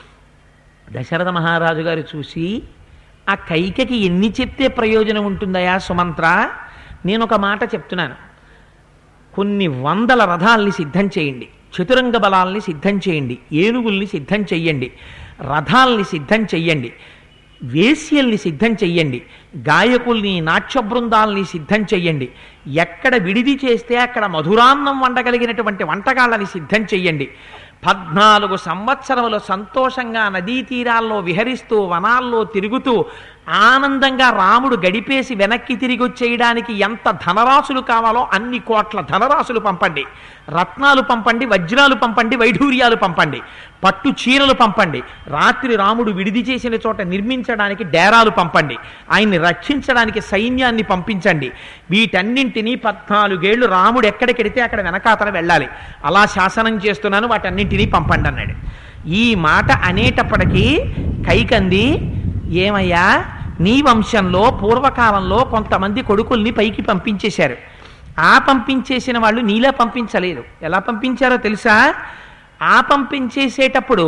దశరథ మహారాజు గారు చూసి, ఆ కైకకి ఎన్ని చెప్తే ప్రయోజనం ఉంటుందయా సుమంత్ర, నేను ఒక మాట చెప్తున్నాను. కొన్ని వందల రథాల్ని సిద్ధం చేయండి, చతురంగ బలాల్ని సిద్ధం చేయండి, ఏనుగుల్ని సిద్ధం చెయ్యండి, రథాల్ని సిద్ధం చెయ్యండి, వేశ్యల్ని సిద్ధం చెయ్యండి, గాయకుల్ని నాట్య బృందాల్ని సిద్ధం చెయ్యండి, ఎక్కడ విడిది చేస్తే అక్కడ మధురాన్నం వండగలిగినటువంటి వంటకాళ్ళని సిద్ధం చెయ్యండి. పద్నాలుగు సంవత్సరములు సంతోషంగా నదీ తీరాల్లో విహరిస్తూ వనాల్లో తిరుగుతూ ఆనందంగా రాముడు గడిపేసి వెనక్కి తిరిగి వచ్చేయడానికి ఎంత ధనరాశులు కావాలో అన్ని కోట్ల ధనరాశులు పంపండి, రత్నాలు పంపండి, వజ్రాలు పంపండి, వైఢూర్యాలు పంపండి, పట్టు చీరలు పంపండి, రాత్రి రాముడు విడిది చేసిన చోట నిర్మించడానికి డేరాలు పంపండి, ఆయన్ని రక్షించడానికి సైన్యాన్ని పంపించండి. వీటన్నింటినీ పద్నాలుగేళ్లు రాముడు ఎక్కడికెడితే అక్కడ వెనకాతల వెళ్ళాలి, అలా శాసనం చేస్తున్నాను, వాటన్నింటినీ పంపండి అన్నాడు. ఈ మాట అనేటప్పటికీ కైకంది, ఏమయ్యా నీ వంశంలో పూర్వకాలంలో కొంతమంది కొడుకుల్ని పైకి పంపించేశారు, ఆ పంపించేసిన వాళ్ళు నీలా పంపించలేదు. ఎలా పంపించారో తెలుసా? ఆ పంపించేసేటప్పుడు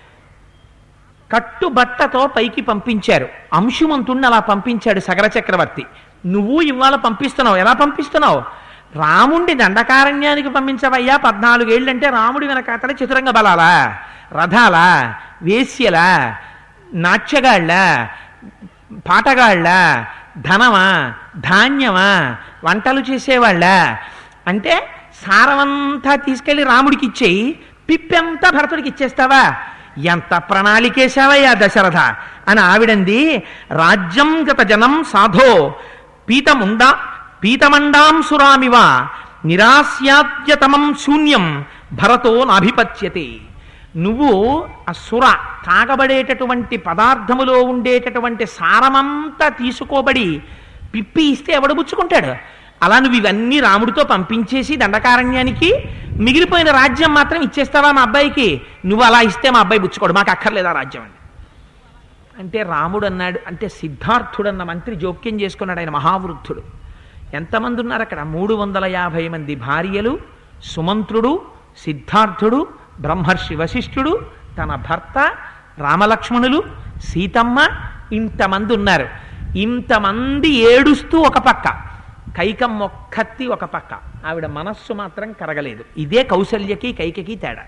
కట్టుబట్టతో పైకి పంపించారు. అంశుమంతుణ్ణి అలా పంపించాడు సగర చక్రవర్తి. నువ్వు ఇవాళ పంపిస్తున్నావు. ఎలా పంపిస్తున్నావు? రాముణ్ణి దండకారణ్యానికి పంపించవయ్యా. పద్నాలుగేళ్ళంటే రాముడి వెనకాతల చతురంగ బలాలా, రథాలా, వేశ్యలా, నాట్యగాళ్ళ, పాటగాళ్ళ, ధనమా, ధాన్యమా, వంటలు చేసేవాళ్ళ అంటే సారమంతా తీసుకెళ్లి రాముడికి ఇచ్చేయి, పిప్పంతా భరతుడికి ఇచ్చేస్తావా? ఎంత ప్రణాళికేశావయ్యా దశరథ అని ఆవిడంది. రాజ్యం గత జనం సాధో పీతముండా పీతమండాం సురామివ నిరాస్యాద్యతమం శూన్యం భరతో నాభిపత్యతే. నువ్వు ఆ సుర తాగబడేటటువంటి పదార్థములో ఉండేటటువంటి సారమంతా తీసుకోబడి పిప్పి ఇస్తే ఎవడు పుచ్చుకుంటాడు? అలా నువ్వు ఇవన్నీ రాముడితో పంపించేసి దండకారణ్యానికి మిగిలిపోయిన రాజ్యం మాత్రం ఇచ్చేస్తావా మా అబ్బాయికి? నువ్వు అలా ఇస్తే మా అబ్బాయి పుచ్చుకోడు, మాకు అక్కర్లేదా రాజ్యం అని అంటే రాముడు అన్నాడు. అంటే సిద్ధార్థుడు అన్న మంత్రి జోక్యం చేసుకున్నాడు. ఆయన మహావృద్ధుడు. ఎంతమంది ఉన్నారు అక్కడ? మూడు వందల యాభై మంది భార్యలు, సుమంత్రుడు, సిద్ధార్థుడు, బ్రహ్మర్షి వశిష్ఠుడు, తన భర్త, రామలక్ష్మణులు, సీతమ్మ, ఇంతమంది ఉన్నారు. ఇంతమంది ఏడుస్తూ ఒక పక్క, కైకమ్మ ఒక్కత్తి ఒక పక్క. ఆవిడ మనస్సు మాత్రం కరగలేదు. ఇదే కౌసల్యకి కైకకి తేడా.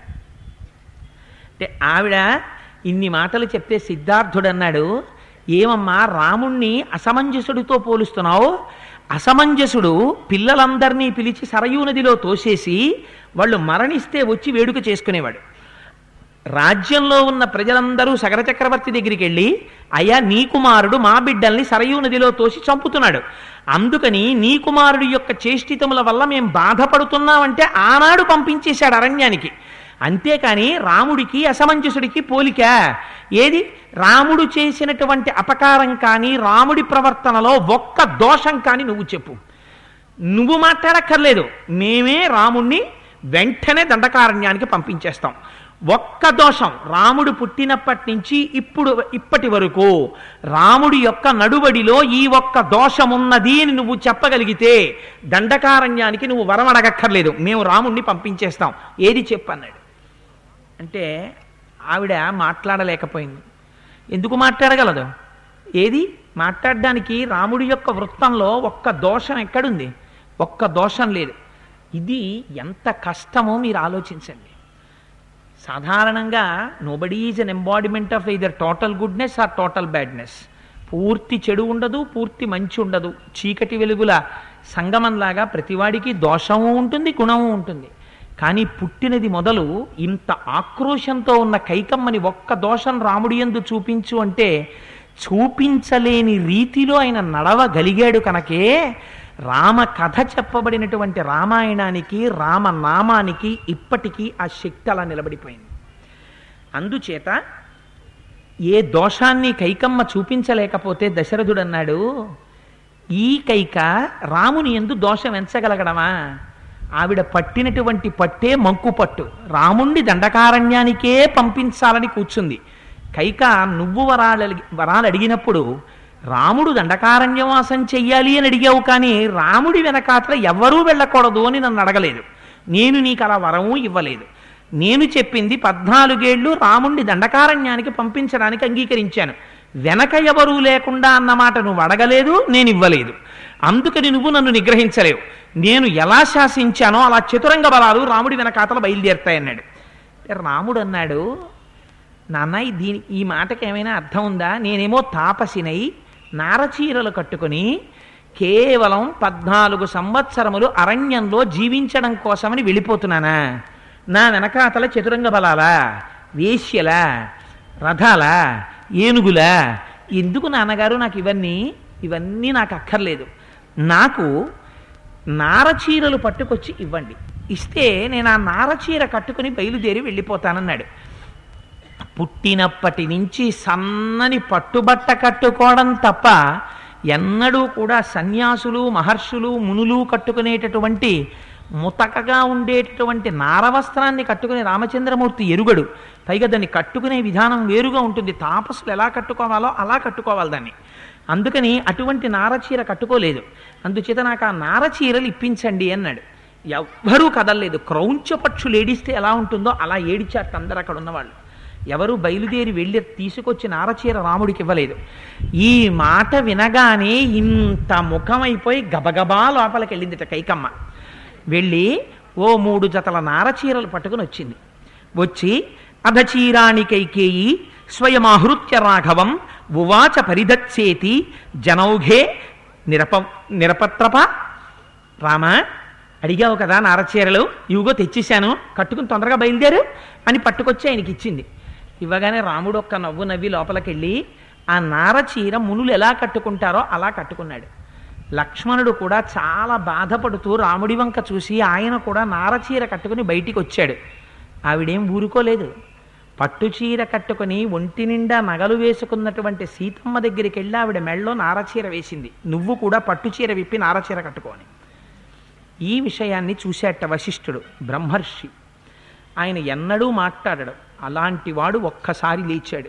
అంటే ఆవిడ ఇన్ని మాటలు చెప్తే సిద్ధార్థుడు అన్నాడు, ఏమమ్మా రాముణ్ణి అసమంజసుడితో పోలుస్తున్నావు? అసమంజసుడు పిల్లలందరినీ పిలిచి సరయూ నదిలో తోసేసి వాళ్ళు మరణిస్తే వచ్చి వేడుక చేసుకునేవాడు. రాజ్యంలో ఉన్న ప్రజలందరూ సగర చక్రవర్తి దగ్గరికి వెళ్ళి, అయ్యా నీ కుమారుడు మా బిడ్డల్ని సరయూ నదిలో తోసి చంపుతున్నాడు, అందుకని నీ కుమారుడి యొక్క చేష్టితముల వల్ల మేం బాధపడుతున్నామంటే ఆనాడు పంపించేశాడు అరణ్యానికి. అంతేకాని రాముడికి అసమంజసుడికి పోలిక ఏది? రాముడు చేసినటువంటి అపకారం కానీ రాముడి ప్రవర్తనలో ఒక్క దోషం కానీ నువ్వు చెప్పు. నువ్వు మాట్లాడక్కర్లేదు, మేమే రాముణ్ణి వెంటనే దండకారణ్యానికి పంపించేస్తాం. ఒక్క దోషం, రాముడు పుట్టినప్పటి నుంచి ఇప్పుడు ఇప్పటి వరకు రాముడి యొక్క నడువడిలో ఈ ఒక్క దోషమున్నది అని నువ్వు చెప్పగలిగితే దండకారణ్యానికి నువ్వు వరం అడగక్కర్లేదు, మేము రాముణ్ణి పంపించేస్తాం. ఏది చెప్పన్నాడు. అంటే ఆవిడ మాట్లాడలేకపోయింది. ఎందుకు మాట్లాడగలదు? ఏది మాట్లాడడానికి? రాముడి యొక్క వృత్తంలో ఒక్క దోషం ఎక్కడుంది? ఒక్క దోషం లేదు. ఇది ఎంత కష్టమో మీరు ఆలోచించండి. సాధారణంగా nobody is an embodiment of either total goodness or total badness. పూర్తి చెడు ఉండదు, పూర్తి మంచి ఉండదు. చీకటి వెలుగుల సంగమంలాగా ప్రతివాడికి దోషము ఉంటుంది, గుణము ఉంటుంది. కానీ పుట్టినది మొదలు ఇంత ఆక్రోశంతో ఉన్న కైకమ్మని ఒక్క దోషం రాముడి యందు చూపించు అంటే చూపించలేని రీతిలో ఆయన నడవగలిగాడు. కనుకే రామ కథ చెప్పబడినటువంటి రామాయణానికి, రామనామానికి ఇప్పటికీ ఆ శక్తి అలా నిలబడిపోయింది. అందుచేత ఏ దోషాన్ని కైకమ్మ చూపించలేకపోతే దశరథుడు అన్నాడు, ఈ కైక రాముని యందు దోషం ఎంచగలగడమా? ఆవిడ పట్టినటువంటి పట్టే మంకు పట్టు, రాముణ్ణి దండకారణ్యానికే పంపించాలని కూర్చుంది. కైక నువ్వు వరాలు వరాలు అడిగినప్పుడు రాముడు దండకారణ్యవాసం చెయ్యాలి అని అడిగావు, కానీ రాముడి వెనకాతల ఎవ్వరూ వెళ్ళకూడదు అని నన్ను అడగలేదు. నేను నీకు అలా వరము ఇవ్వలేదు. నేను చెప్పింది పద్నాలుగేళ్లు రాముణ్ణి దండకారణ్యానికి పంపించడానికి అంగీకరించాను. వెనక ఎవరూ లేకుండా అన్నమాట నువ్వు అడగలేదు, నేను ఇవ్వలేదు. అందుకని నువ్వు నన్ను నిగ్రహించలేవు. నేను ఎలా శాసించానో అలా చతురంగ బలాలు రాముడి వెనకాతల బయలుదేరుతాయన్నాడు. రాముడు అన్నాడు, నాన్న దీని ఈ మాటకి ఏమైనా అర్థం ఉందా? నేనేమో తాపసినై నారచీరలు కట్టుకుని కేవలం పద్నాలుగు సంవత్సరములు అరణ్యంలో జీవించడం కోసమని వెళ్ళిపోతున్నానా? నా వెనకాతల చతురంగ బలాలా, వేశ్యలా, రథాలా, ఏనుగులా ఎందుకు నాన్నగారు నాకు ఇవన్నీ ఇవన్నీ నాకు అక్కర్లేదు, నాకు నారచీరలు పట్టుకొచ్చి ఇవ్వండి, ఇస్తే నేను ఆ నారచీర కట్టుకుని బయలుదేరి వెళ్ళిపోతానన్నాడు. పుట్టినప్పటి నుంచి సన్నని పట్టుబట్ట కట్టుకోవడం తప్ప ఎన్నడూ కూడా సన్యాసులు మహర్షులు మునులు కట్టుకునేటటువంటి ముతకగా ఉండేటటువంటి నారవస్త్రాన్ని కట్టుకుని రామచంద్రమూర్తి ఎరుగడు. పైగా దాన్ని కట్టుకునే విధానం వేరుగా ఉంటుంది. తాపసులు ఎలా కట్టుకోవాలో అలా కట్టుకోవాలి దాన్ని. అందుకని అటువంటి నారచీర కట్టుకోలేదు. అందుచేత నాకు ఆ నారచీరలు ఇప్పించండి అన్నాడు. ఎవ్వరూ కదలలేదు. క్రౌంచ పక్షులు ఏడిస్తే ఎలా ఉంటుందో అలా ఏడిచారు అందరు అక్కడ ఉన్నవాళ్ళు. ఎవరు బయలుదేరి వెళ్ళి తీసుకొచ్చి నారచీర రాముడికి ఇవ్వలేదు. ఈ మాట వినగానే ఇంత ముఖమైపోయి గబగబా లోపలికి వెళ్ళిందిట కైకమ్మ. వెళ్ళి ఓ మూడు జతల నారచీరలు పట్టుకుని వచ్చింది. వచ్చి అధచీరాణి కైకేయి స్వయమాహృత్య రాఘవం ఉవాచ పరిధత్సేతి జనౌఘే నిరప నిరపత్రప. రామ, అడిగావు కదా నారచీరలు, ఇవిగో తెచ్చేశాను, కట్టుకుని తొందరగా బయలుదేరు అని పట్టుకొచ్చి ఆయనకి ఇచ్చింది. ఇవ్వగానే రాముడు ఒక్క నవ్వు నవ్వి లోపలికెళ్ళి ఆ నారచీర మునులు ఎలా కట్టుకుంటారో అలా కట్టుకున్నాడు. లక్ష్మణుడు కూడా చాలా బాధపడుతూ రాముడి వంక చూసి ఆయన కూడా నారచీర కట్టుకుని బయటికి వచ్చాడు. ఆవిడేం ఊరుకోలేదు. పట్టుచీర కట్టుకుని ఒంటి నిండా నగలు వేసుకున్నటువంటి సీతమ్మ దగ్గరికి వెళ్ళి ఆవిడ మెళ్ళలో నారచీర వేసింది. నువ్వు కూడా పట్టుచీర విప్పి నారచీర కట్టుకోని. ఈ విషయాన్ని చూశాట వశిష్ఠుడు, బ్రహ్మర్షి. ఆయన ఎన్నడూ మాట్లాడడు. అలాంటి వాడు ఒక్కసారి లేచాడు.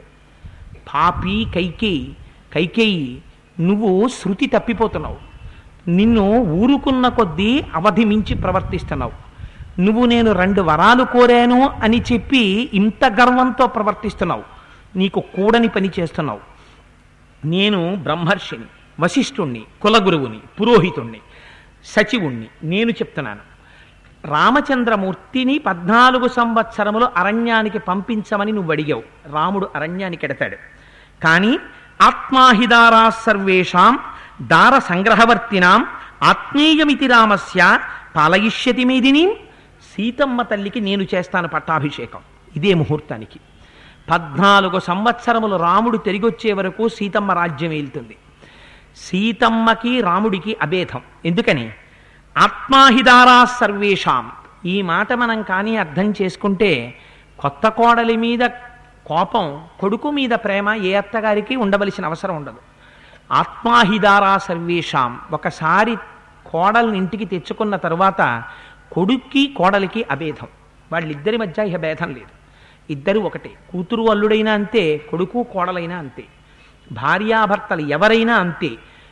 పాపి కైకేయి, కైకేయి నువ్వు శృతి తప్పిపోతున్నావు. నిన్ను ఊరుకున్న కొద్దీ అవధి మించి ప్రవర్తిస్తున్నావు. నువ్వు నేను రెండు వరాలు కోరాను అని చెప్పి ఇంత గర్వంతో ప్రవర్తిస్తున్నావు. నీకు కూడని పని చేస్తున్నావు. నేను బ్రహ్మర్షిని, వశిష్ఠుణ్ణి, కులగురువుని, పురోహితుణ్ణి, సచివుణ్ణి. నేను చెప్తున్నాను, రామచంద్రమూర్తిని పద్నాలుగు సంవత్సరములు అరణ్యానికి పంపించమని నువ్వు అడిగావు. రాముడు అరణ్యానికి ఎడతాడు. కానీ ఆత్మాహిదారా సర్వేషాం దార సంగ్రహవర్తినాం ఆత్మీయమితి రామస్య పాలయిష్యతి మేదిని. సీతమ్మ తల్లికి నేను చేస్తాను పట్టాభిషేకం ఇదే ముహూర్తానికి. పద్నాలుగు సంవత్సరములు రాముడు తిరిగొచ్చే వరకు సీతమ్మ రాజ్యం వెళ్తుంది. సీతమ్మకి రాముడికి అభేదం. ఎందుకని? ఆత్మాహిదారా సర్వేషాం. ఈ మాట మనం కానీ అర్థం చేసుకుంటే కొత్త కోడలి మీద కోపం, కొడుకు మీద ప్రేమ ఏ అత్తగారికి ఉండవలసిన అవసరం ఉండదు. ఆత్మాహిదారా సర్వేషాం. ఒకసారి కోడల్ని ఇంటికి తెచ్చుకున్న తరువాత కొడుక్కి కోడలికి అభేదం. వాళ్ళిద్దరి మధ్య ఇహ భేదం లేదు. ఇద్దరు ఒకటే. కూతురు అల్లుడైనా అంతే, కొడుకు కోడలైనా అంతే, భార్యాభర్తలు ఎవరైనా అంతే.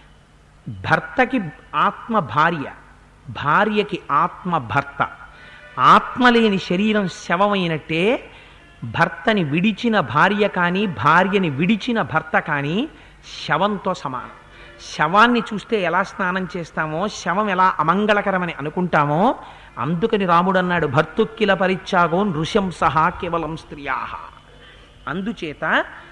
భర్తకి ఆత్మ భార్య, భార్యకి ఆత్మ భర్త. ఆత్మ లేని శరీరం శవమైనట్టే భర్తని విడిచిన భార్య కానీ భార్యని విడిచిన భర్త కానీ శవంతో సమానం. శవాన్ని చూస్తే ఎలా స్నానం చేస్తామో, శవం ఎలా అమంగళకరమని అనుకుంటామో, అందుకని రాముడు అన్నాడు భర్తుక్కిల పరిత్యాగో నృశంసః కేవలం స్త్రియా. అందుచేత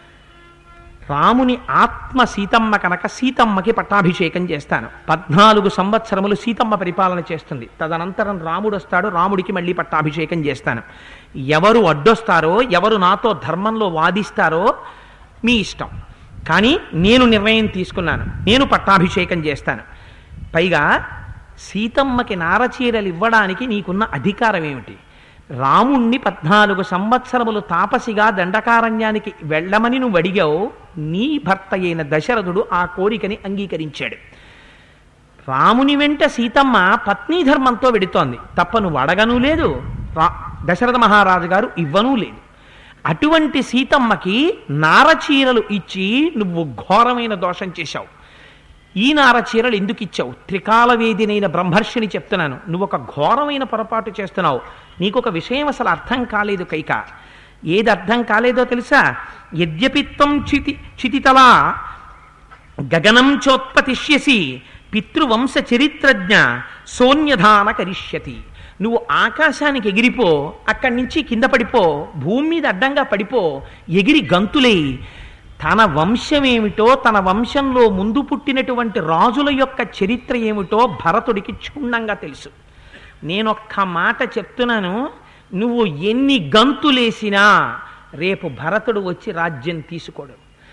రాముని ఆత్మ సీతమ్మ కనుక సీతమ్మకి పట్టాభిషేకం చేస్తాను. పద్నాలుగు సంవత్సరములు సీతమ్మ పరిపాలన చేస్తుంది. తదనంతరం రాముడు వస్తాడు, రాముడికి మళ్ళీ పట్టాభిషేకం చేస్తాను. ఎవరు అడ్డొస్తారో, ఎవరు నాతో ధర్మంలో వాదిస్తారో మీ ఇష్టం. కానీ నేను నిర్ణయం తీసుకున్నాను, నేను పట్టాభిషేకం చేస్తాను. పైగా సీతమ్మకి నారచీరలు ఇవ్వడానికి నీకున్న అధికారం ఏమిటి? రాముణ్ణి పద్నాలుగు సంవత్సరములు తాపసిగా దండకారణ్యానికి వెళ్ళమని నువ్వు అడిగావు. నీ భర్త అయిన దశరథుడు ఆ కోరికని అంగీకరించాడు. రాముని వెంట సీతమ్మ పత్నీ ధర్మంతో వెడుతోంది తప్ప నువ్వు అడగనూ లేదు, రా దశరథ మహారాజు గారు ఇవ్వనూ లేదు. అటువంటి సీతమ్మకి నారచీరలు ఇచ్చి నువ్వు ఘోరమైన దోషం చేశావు. ఈ నారచీరలు ఎందుకు ఇచ్చావు? త్రికాల వేదినైన బ్రహ్మర్షిని చెప్తున్నాను, నువ్వు ఒక ఘోరమైన పొరపాటు చేస్తున్నావు. నీకు ఒక విషయం అసలు అర్థం కాలేదు కైక. ఏది అర్థం కాలేదో తెలుసా? యద్యపిత్వం చితి చితితలా గగనం చోత్పతిష్యసి పితృవంశ చరిత్రజ్ఞ సోన్యధాన కరిష్యతి. నువ్వు ఆకాశానికి ఎగిరిపో, అక్కడి నుంచి కింద పడిపో, భూమి మీద అడ్డంగా పడిపో, ఎగిరి గంతులే. తన వంశం ఏమిటో, తన వంశంలో ముందు పుట్టినటువంటి రాజుల యొక్క చరిత్ర ఏమిటో భరతుడికి క్షుణ్ణంగా తెలుసు. నేనొక్క మాట చెప్తున్నాను, నువ్వు ఎన్ని గంతులేసినా రేపు భరతుడు వచ్చి రాజ్యం తీసుకోడు.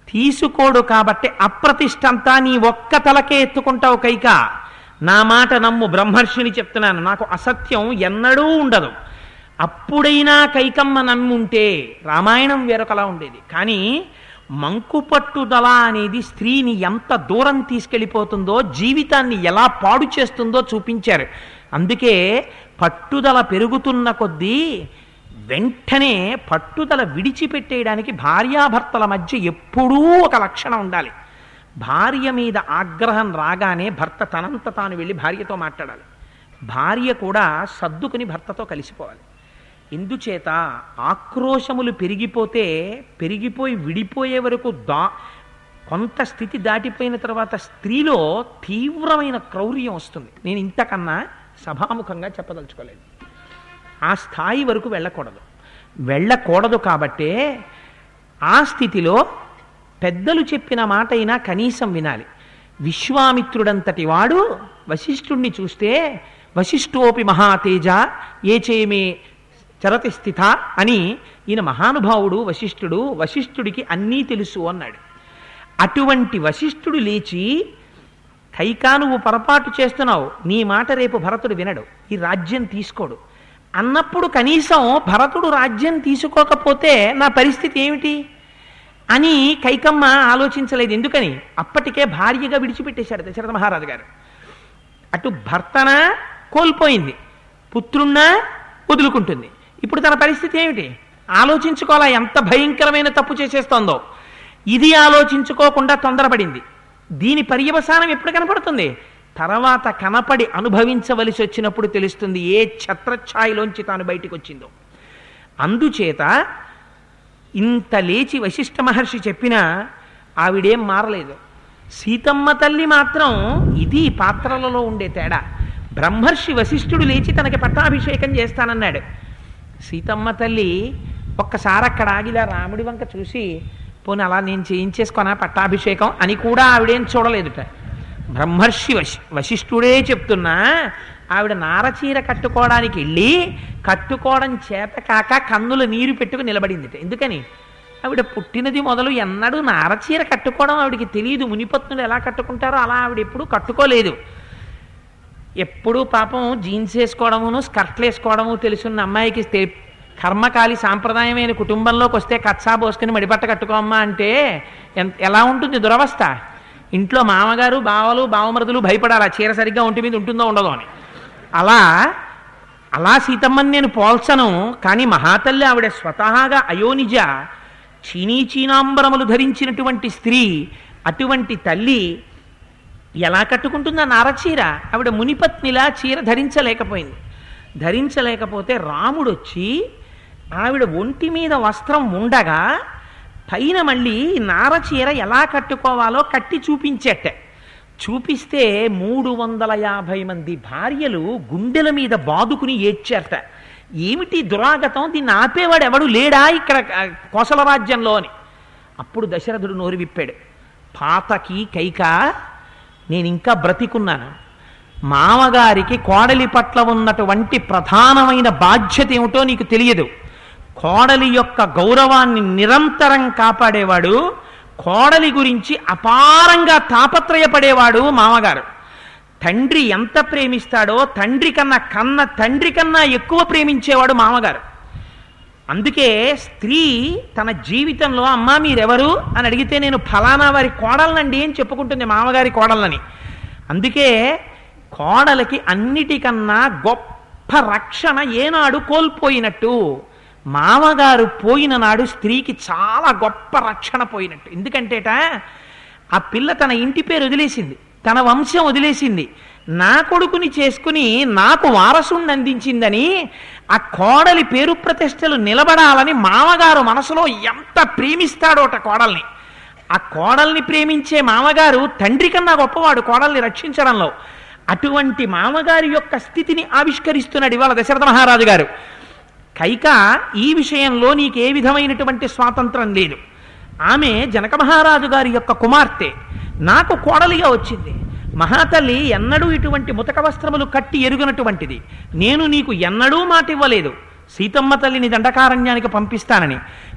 తీసుకోడు కాబట్టి అప్రతిష్ఠ అంతా నీ ఒక్క తలకే ఎత్తుకుంటావు కైక. నా మాట నమ్ము, బ్రహ్మర్షిని చెప్తున్నాను, నాకు అసత్యం ఎన్నడూ ఉండదు. అప్పుడైనా కైకమ్మ నమ్ముంటే రామాయణం వేరొకలా ఉండేది. కానీ మంకు పట్టుదల అనేది స్త్రీని ఎంత దూరం తీసుకెళ్ళిపోతుందో, జీవితాన్ని ఎలా పాడు చేస్తుందో చూపించారు. అందుకే పట్టుదల పెరుగుతున్న కొద్దీ వెంటనే పట్టుదల విడిచిపెట్టేయడానికి భార్యాభర్తల మధ్య ఎప్పుడూ ఒక లక్షణం ఉండాలి. భార్య మీద ఆగ్రహం రాగానే భర్త తనంత తాను వెళ్ళి భార్యతో మాట్లాడాలి. భార్య కూడా సర్దుకుని భర్తతో కలిసిపోవాలి. ఎందుచేత ఆక్రోశములు పెరిగిపోతే పెరిగిపోయి విడిపోయే వరకు దా కొంత స్థితి దాటిపోయిన తర్వాత స్త్రీలో తీవ్రమైన క్రౌర్యం వస్తుంది. నేను ఇంతకన్నా సభాముఖంగా చెప్పదలుచుకోలేదు. ఆ స్థాయి వరకు వెళ్ళకూడదు. వెళ్ళకూడదు కాబట్టే ఆ స్థితిలో పెద్దలు చెప్పిన మాట అయినా కనీసం వినాలి. విశ్వామిత్రుడంతటి వాడు వశిష్ఠుణ్ణి చూస్తే వశిష్ఠోపి మహాతేజ ఏ చేమే చరతి స్థిత అని, ఈయన మహానుభావుడు వశిష్ఠుడు, వశిష్ఠుడికి అన్నీ తెలుసు అన్నాడు. అటువంటి వశిష్ఠుడు లేచి, కైకా నువ్వు పొరపాటు చేస్తున్నావు, నీ మాట రేపు భరతుడు వినడు, ఈ రాజ్యం తీసుకోడు అన్నప్పుడు కనీసం భరతుడు రాజ్యం తీసుకోకపోతే నా పరిస్థితి ఏమిటి అని కైకమ్మ ఆలోచించలేదు. ఎందుకని? అప్పటికే భార్యగా విడిచిపెట్టేశాడు దశరథ మహారాజు గారు. అటు భర్తన కోల్పోయింది, పుత్రున్నా వదులుకుంటుంది. ఇప్పుడు తన పరిస్థితి ఏమిటి ఆలోచించుకోవాలా, ఎంత భయంకరమైన తప్పు చేసేస్తోందో. ఇది ఆలోచించుకోకుండా తొందరపడింది. దీని పర్యవసానం ఎప్పుడు కనపడుతుంది? తర్వాత కనపడి అనుభవించవలసి వచ్చినప్పుడు తెలుస్తుంది ఏ ఛత్రఛాయలోంచి తాను బయటికి వచ్చిందో. అందుచేత ఇంత లేచి వశిష్ఠ మహర్షి చెప్పినా ఆవిడేం మారలేదు. సీతమ్మ తల్లి మాత్రం ఇది పాత్రలలో ఉండే తేడా. బ్రహ్మర్షి వశిష్ఠుడు లేచి తనకి పట్టాభిషేకం చేస్తానన్నాడు. సీతమ్మ తల్లి ఒక్కసారి అక్కడ ఆగిలా రాముడి వంక చూసి, పోనీ అలా నేను చేయించేసుకున్నా పట్టాభిషేకం అని కూడా ఆవిడేం చూడలేదుట. బ్రహ్మర్షి వశి వశిష్ఠుడే చెప్తున్నా ఆవిడ నారచీర కట్టుకోవడానికి వెళ్ళి కట్టుకోవడం చేత కాక కన్నుల నీరు పెట్టుకు నిలబడిందిట. ఎందుకని? ఆవిడ పుట్టినది మొదలు ఎన్నడూ నారచీర కట్టుకోవడం ఆవిడికి తెలియదు. మునిపత్నులు ఎలా కట్టుకుంటారో అలా ఆవిడ ఎప్పుడూ కట్టుకోలేదు. ఎప్పుడూ పాపం జీన్స్ వేసుకోవడమును స్కర్ట్లు వేసుకోవడము తెలుసున్న అమ్మాయికి కర్మకాలి సాంప్రదాయమైన కుటుంబంలోకి వస్తే కచ్చా పోసుకుని మడిపట్ట కట్టుకోమ్మా అంటే ఎలా ఉంటుంది దురవస్థ? ఇంట్లో మామగారు బావలు బావమరుదులు భయపడాలి ఆ చీర సరిగ్గా ఒంటి మీద ఉంటుందో ఉండదో అని. అలా అలా సీతమ్మని నేను పోల్చను. కానీ మహాతల్లి ఆవిడ స్వతహాగా అయోనిజ, చీనీ చీనాంబరములు ధరించినటువంటి స్త్రీ. అటువంటి తల్లి ఎలా కట్టుకుంటుందా నారచీర? ఆవిడ మునిపత్నిలా చీర ధరించలేకపోయింది. ధరించలేకపోతే రాముడు వచ్చి ఆవిడ ఒంటి మీద వస్త్రం ఉండగా పైన మళ్ళీ నారచీర ఎలా కట్టుకోవాలో కట్టి చూపించేట. చూపిస్తే మూడు వందల యాభై మంది భార్యలు గుండెల మీద బాదుకుని ఏడ్చారట. ఏమిటి దురాగతం, దీన్ని ఆపేవాడు ఎవడు లేడా ఇక్కడ కోసల రాజ్యంలో అని. అప్పుడు దశరథుడు నోరు విప్పాడు. పాతకి కైక, నేను ఇంకా బ్రతికున్నాను. మామగారికి కోడలి పట్ల ఉన్నటువంటి ప్రధానమైన బాధ్యత ఏమిటో నీకు తెలియదు. కోడలి యొక్క గౌరవాన్ని నిరంతరం కాపాడేవాడు, కోడలి గురించి అపారంగా తాపత్రయపడేవాడు మామగారు. తండ్రి ఎంత ప్రేమిస్తాడో తండ్రి కన్నా కన్న తండ్రి కన్నా ఎక్కువ ప్రేమించేవాడు మామగారు. అందుకే స్త్రీ తన జీవితంలో అమ్మా మీరెవరు అని అడిగితే నేను ఫలానా వారి కోడలనండి అని చెప్పుకుంటుంది, మామగారి కోడలని. అందుకే కోడలకి అన్నిటికన్నా గొప్ప రక్షణ ఏనాడు కోల్పోయినట్టు, మామగారు పోయిన నాడు స్త్రీకి చాలా గొప్ప రక్షణ పోయినట్టు. ఎందుకంటేట ఆ పిల్ల తన ఇంటి పేరు వదిలేసింది, తన వంశం వదిలేసింది, నా కొడుకుని చేసుకుని నాకు వారసుని అందించిందని ఆ కోడలి పేరు ప్రతిష్టలు నిలబడాలని మామగారు మనసులో ఎంత ప్రేమిస్తాడోట కోడల్ని. ఆ కోడల్ని ప్రేమించే మామగారు తండ్రి కన్నా గొప్పవాడు కోడల్ని రక్షించడంలో. అటువంటి మామగారి యొక్క స్థితిని ఆవిష్కరిస్తున్నాడు ఇవాళ దశరథ మహారాజు గారు. కైక, ఈ విషయంలో నీకే విధమైనటువంటి స్వాతంత్రం లేదు. ఆమె జనక మహారాజు గారి యొక్క కుమార్తె, నాకు కోడలిగా వచ్చింది. మహాతల్లి ఎన్నడూ ఇటువంటి ముతక వస్త్రములు కట్టి ఎరుగనటువంటిది. నేను నీకు ఎన్నడూ మాట ఇవ్వలేదు సీతమ్మ తల్లిని దండకారణ్యానికి పంపిస్తానని.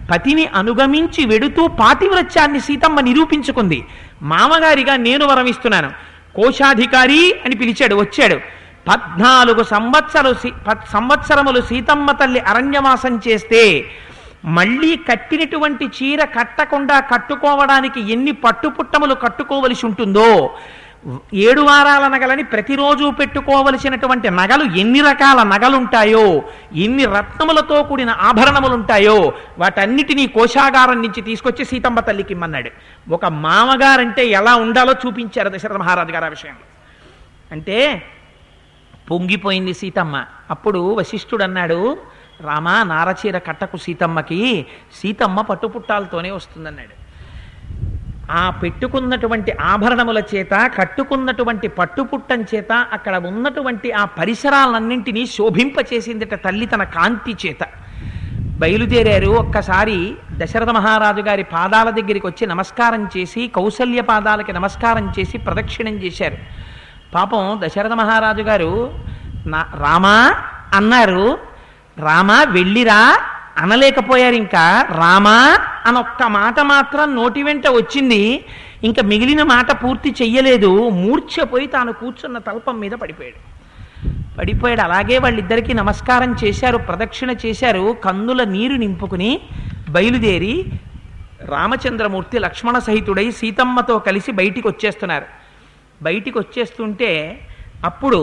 పతిని అనుగమించి వెడుతూ పాతివ్రత్యాన్ని సీతమ్మ నిరూపించుకుంది. మామగారిగా నేను వరమిస్తున్నాను, కోశాధికారి అని పిలిచాడు, వచ్చాడు. పద్నాలుగు సంవత్సరాలు సంవత్సరములు సీతమ్మ తల్లి అరణ్యవాసం చేస్తే మళ్ళీ కట్టినటువంటి చీర కట్టకుండా కట్టుకోవడానికి ఎన్ని పట్టుపుట్టములు కట్టుకోవలసి ఉంటుందో, ఏడు వారాల నగలని ప్రతిరోజు పెట్టుకోవలసినటువంటి నగలు ఎన్ని రకాల నగలుంటాయో, ఎన్ని రత్నములతో కూడిన ఆభరణములుంటాయో వాటన్నిటినీ కోశాగారం నుంచి తీసుకొచ్చి సీతమ్మ తల్లికి ఇమ్మన్నాడు. ఒక మామగారంటే ఎలా ఉండాలో చూపించారు దశరథ మహారాజు గారు ఆ విషయంలో. అంటే పొంగిపోయింది సీతమ్మ. అప్పుడు వశిష్ఠుడు అన్నాడు, రామా, నారచీర కట్టకు సీతమ్మకి, సీతమ్మ పట్టుపుట్టాలతోనే వస్తుందన్నాడు. ఆ పెట్టుకున్నటువంటి ఆభరణముల చేత, కట్టుకున్నటువంటి పట్టుపుట్టం చేత అక్కడ ఉన్నటువంటి ఆ పరిసరాలన్నింటినీ శోభింపచేసిందిట తల్లి తన కాంతి చేత. బయలుదేరారు. ఒక్కసారి దశరథ మహారాజు గారి పాదాల దగ్గరికి వచ్చి నమస్కారం చేసి, కౌసల్య పాదాలకి నమస్కారం చేసి ప్రదక్షిణం చేశారు. పాపం దశరథ మహారాజు గారు నా రామా అన్నారు. రామా వెళ్ళిరా అనలేకపోయారు. ఇంకా రామా అనొక్క మాట మాత్రం నోటి వెంట వచ్చింది. ఇంకా మిగిలిన మాట పూర్తి చెయ్యలేదు. మూర్ఛపోయి తాను కూర్చున్న తల్పం మీద పడిపోయాడు. పడిపోయాడు అలాగే వాళ్ళిద్దరికీ నమస్కారం చేశారు, ప్రదక్షిణ చేశారు. కన్నుల నీరు నింపుకుని బయలుదేరి రామచంద్రమూర్తి లక్ష్మణ సహితుడై సీతమ్మతో కలిసి బయటికి వచ్చేస్తున్నారు. బయటికి వచ్చేస్తుంటే అప్పుడు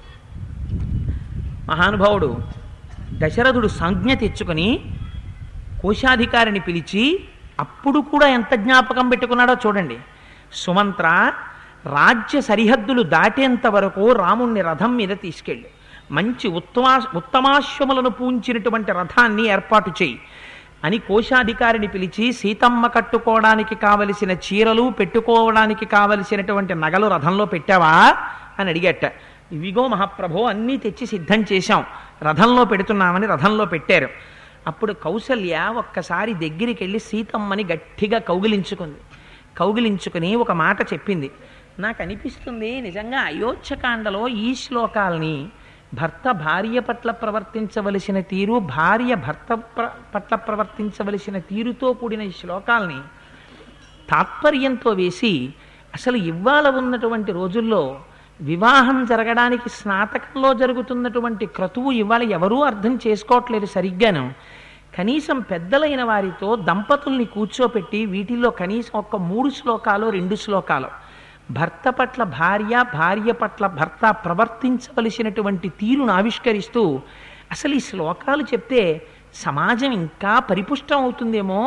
మహానుభావుడు దశరథుడు సంజ్ఞ తెచ్చుకొని కోశాధికారిని పిలిచి, అప్పుడు కూడా ఎంత జ్ఞాపకం పెట్టుకున్నాడో చూడండి. సుమంత్ర, రాజ్య సరిహద్దులు దాటేంత వరకు రాముణ్ణి రథం మీద తీసుకెళ్ళి మంచి ఉత్తమా ఉత్తమాశ్వములను పూంచినటువంటి రథాన్ని ఏర్పాటు చేయి అని కోశాధికారిని పిలిచి, సీతమ్మ కట్టుకోవడానికి కావలసిన చీరలు, పెట్టుకోవడానికి కావలసినటువంటి నగలు రథంలో పెట్టావా అని అడిగట. ఇవిగో మహాప్రభో, అన్నీ తెచ్చి సిద్ధం చేశాం, రథంలో పెడుతున్నామని రథంలో పెట్టారు. అప్పుడు కౌసల్య ఒక్కసారి దగ్గరికి వెళ్ళి సీతమ్మని గట్టిగా కౌగిలించుకుంది. కౌగిలించుకుని ఒక మాట చెప్పింది. నాకు అనిపిస్తుంది నిజంగా అయోధ్యకాండలో ఈ శ్లోకాల్ని భర్త భార్య పట్ల ప్రవర్తించవలసిన తీరు, భార్య భర్త పట్ల ప్రవర్తించవలసిన తీరుతో కూడిన ఈ శ్లోకాల్ని తాత్పర్యంతో వేసి, అసలు ఇవాళ ఉన్నటువంటి రోజుల్లో వివాహం జరగడానికి స్నాతకంలో జరుగుతున్నటువంటి క్రతువు ఇవాళ ఎవరూ అర్థం చేసుకోవట్లేదు సరిగ్గాను. కనీసం పెద్దలైన వారితో దంపతుల్ని కూర్చోపెట్టి వీటిల్లో కనీసం ఒక్క మూడు శ్లోకాలు, రెండు శ్లోకాలు భర్త పట్ల భార్య, భార్య పట్ల భర్త ప్రవర్తించవలసినటువంటి తీరును ఆవిష్కరిస్తూ, అసలు ఈ శ్లోకాలు చెప్తే సమాజం ఇంకా పరిపుష్టం అవుతుందేమో,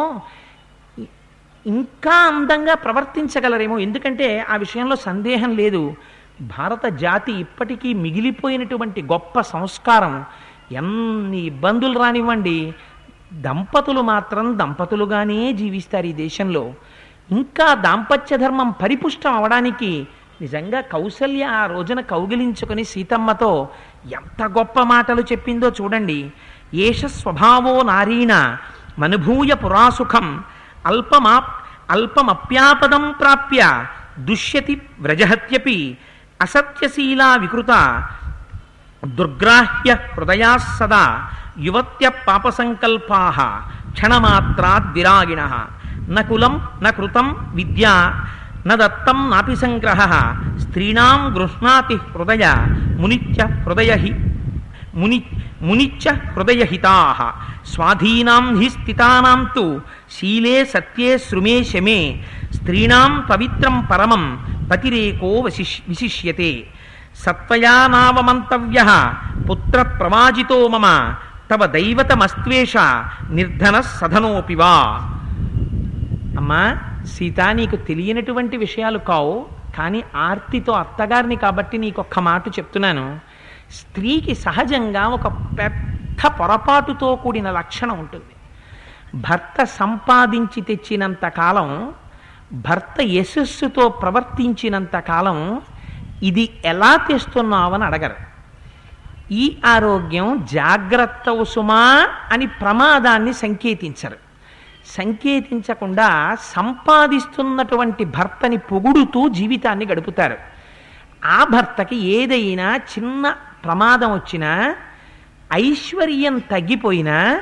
ఇంకా అందంగా ప్రవర్తించగలరేమో. ఎందుకంటే ఆ విషయంలో సందేహం లేదు, భారత జాతి ఇప్పటికీ మిగిలిపోయినటువంటి గొప్ప సంస్కారం. ఎన్ని ఇబ్బందులు రానివ్వండి, దంపతులు మాత్రం దంపతులుగానే జీవిస్తారు ఈ దేశంలో. ఇంకా దాంపత్య ధర్మం పరిపుష్టం అవడానికి నిజంగా కౌసల్య ఆ రోజున కౌగిలించుకుని సీతమ్మతో ఎంత గొప్ప మాటలు చెప్పిందో చూడండి. ఏష స్వభావో నారీణ మనుభూయ పురాసుఖం అల్పమా అల్పమప్యాపదం ప్రాప్య దుష్యతి వ్రజహత్యపి అసత్యశీలా వికృత దుర్గ్రాహ్య హృదయా సదా యువత్య పాపసంకల్పా క్షణమాత్రాద్ విరాగిణ నకులం న కృతం విద్యా న దత్తం నాపి సంగ్రహ స్త్రీణాం గృహ్ణాతి హృదయ మునిత్య హృదయహి ముని మునిత్య హృదయహితాః స్వాధీనాం హి స్థితానాం తు శీలే సత్యే శృమే శమే స్త్రీణాం పవిత్రం పరమం పతిరేకో వశిష్ విశిష్యతే సత్వయా నావమంతవ్యః పుత్ర ప్రమాజితో మమ తవ దైవతమస్త్వేష నిర్ధన సధనోపి వా. అమ్మా సీత, నీకు తెలియనటువంటి విషయాలు కావు, కానీ ఆర్తితో అత్తగారిని కాబట్టి నీకొక్క మాట చెప్తున్నాను. స్త్రీకి సహజంగా ఒక పెద్ద పొరపాటుతో కూడిన లక్షణం ఉంటుంది. భర్త సంపాదించి తెచ్చినంత కాలం, భర్త యశస్సుతో ప్రవర్తించినంత కాలం ఇది ఎలా తెస్తున్నావని అడగరు. ఈ ఆరోగ్యం జాగ్రత్త సుమా అని ప్రమాదాన్ని సంకేతించరు. సంకేతించకుండా సంపాదిస్తున్నటువంటి భర్తని పొగుడుతూ జీవితాన్ని గడుపుతారు. ఆ భర్తకి ఏదైనా చిన్న ప్రమాదం వచ్చినా, ఐశ్వర్యం తగ్గిపోయినా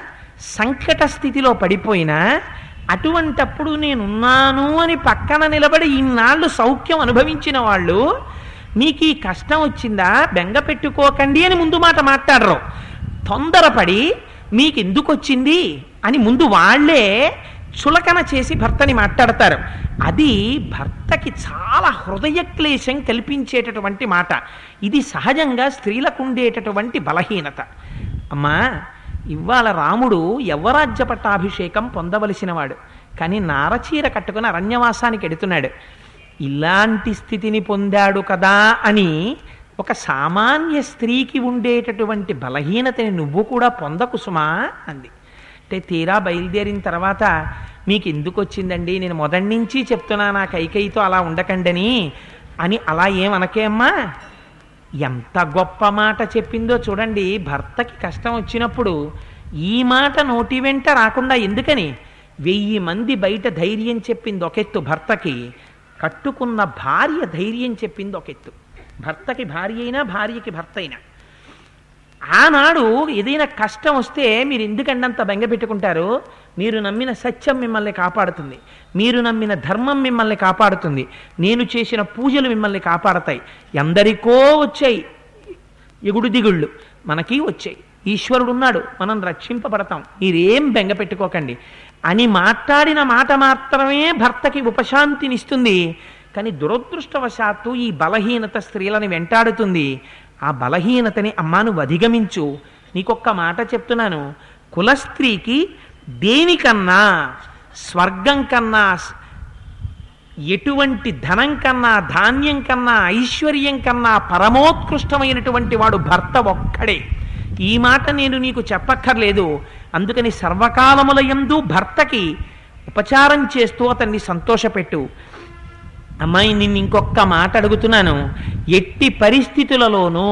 సంకట స్థితిలో పడిపోయినా అటువంటప్పుడు నేనున్నాను అని పక్కన నిలబడి ఇన్నాళ్ళు సౌఖ్యం అనుభవించిన వాళ్ళు మీకు ఈ కష్టం వచ్చిందా బెంగ పెట్టుకోకండి అని ముందు మాట మాట్లాడరు. తొందరపడి మీకు ఎందుకు వచ్చింది అని ముందు వాళ్లే చులకన చేసి భర్తని మాట్లాడతారు. అది భర్తకి చాలా హృదయ క్లేశం కల్పించేటటువంటి మాట. ఇది సహజంగా స్త్రీలకు ఉండేటటువంటి బలహీనత. అమ్మా, ఇవాళ రాముడు యవ్వరాజ్య పట్టాభిషేకం పొందవలసినవాడు, కానీ నారచీర కట్టుకుని అరణ్యవాసానికి ఎడుతున్నాడు. ఇలాంటి స్థితిని పొందాడు కదా అని ఒక సామాన్య స్త్రీకి ఉండేటటువంటి బలహీనతని నువ్వు కూడా పొందకు సుమా అంది. అంటే తీరా బయలుదేరిన తర్వాత మీకు ఎందుకు వచ్చిందండి, నేను మొదటి నుంచి చెప్తున్నా నా కైకైతో అలా ఉండకండని అని అలా ఏమనకే అమ్మా. ఎంత గొప్ప మాట చెప్పిందో చూడండి. భర్తకి కష్టం వచ్చినప్పుడు ఈ మాట నోటి వెంట రాకుండా ఎందుకని వెయ్యి మంది బయట ధైర్యం చెప్పింది ఒకెత్తు, భర్తకి కట్టుకున్న భార్య ధైర్యం చెప్పింది ఒకెత్తు. భర్తకి భార్య అయినా భార్యకి భర్త అయినా ఆనాడు ఏదైనా కష్టం వస్తే మీరు ఎందుకంటే అంత బెంగ పెట్టుకుంటారు? మీరు నమ్మిన సత్యం మిమ్మల్ని కాపాడుతుంది, మీరు నమ్మిన ధర్మం మిమ్మల్ని కాపాడుతుంది, నేను చేసిన పూజలు మిమ్మల్ని కాపాడతాయి. ఎందరికో వచ్చాయి ఎగుడు దిగుళ్ళు, మనకి వచ్చాయి. ఈశ్వరుడు ఉన్నాడు, మనం రక్షింపబడతాం, మీరేం బెంగ పెట్టుకోకండి అని మాట్లాడిన మాట మాత్రమే భర్తకి ఉపశాంతినిస్తుంది. కానీ దురదృష్టవశాత్తు ఈ బలహీనత స్త్రీలని వెంటాడుతుంది. ఆ బలహీనతని అమ్మా నువ్వు అధిగమించు. నీకొక్క మాట చెప్తున్నాను, కులస్త్రీకి దేనికన్నా స్వర్గం కన్నా ఎటువంటి ధనం కన్నా ధాన్యం కన్నా ఐశ్వర్యం కన్నా పరమోత్కృష్టమైనటువంటి వాడు భర్త ఒక్కడే. ఈ మాట నేను నీకు చెప్పక్కర్లేదు. అందుకని సర్వకాలములయందు భర్తకి ఉపచారం చేస్తూ అతన్ని సంతోషపెట్టు. అమ్మాయి, నిన్ను ఇంకొక మాట అడుగుతున్నాను, ఎట్టి పరిస్థితులలోనూ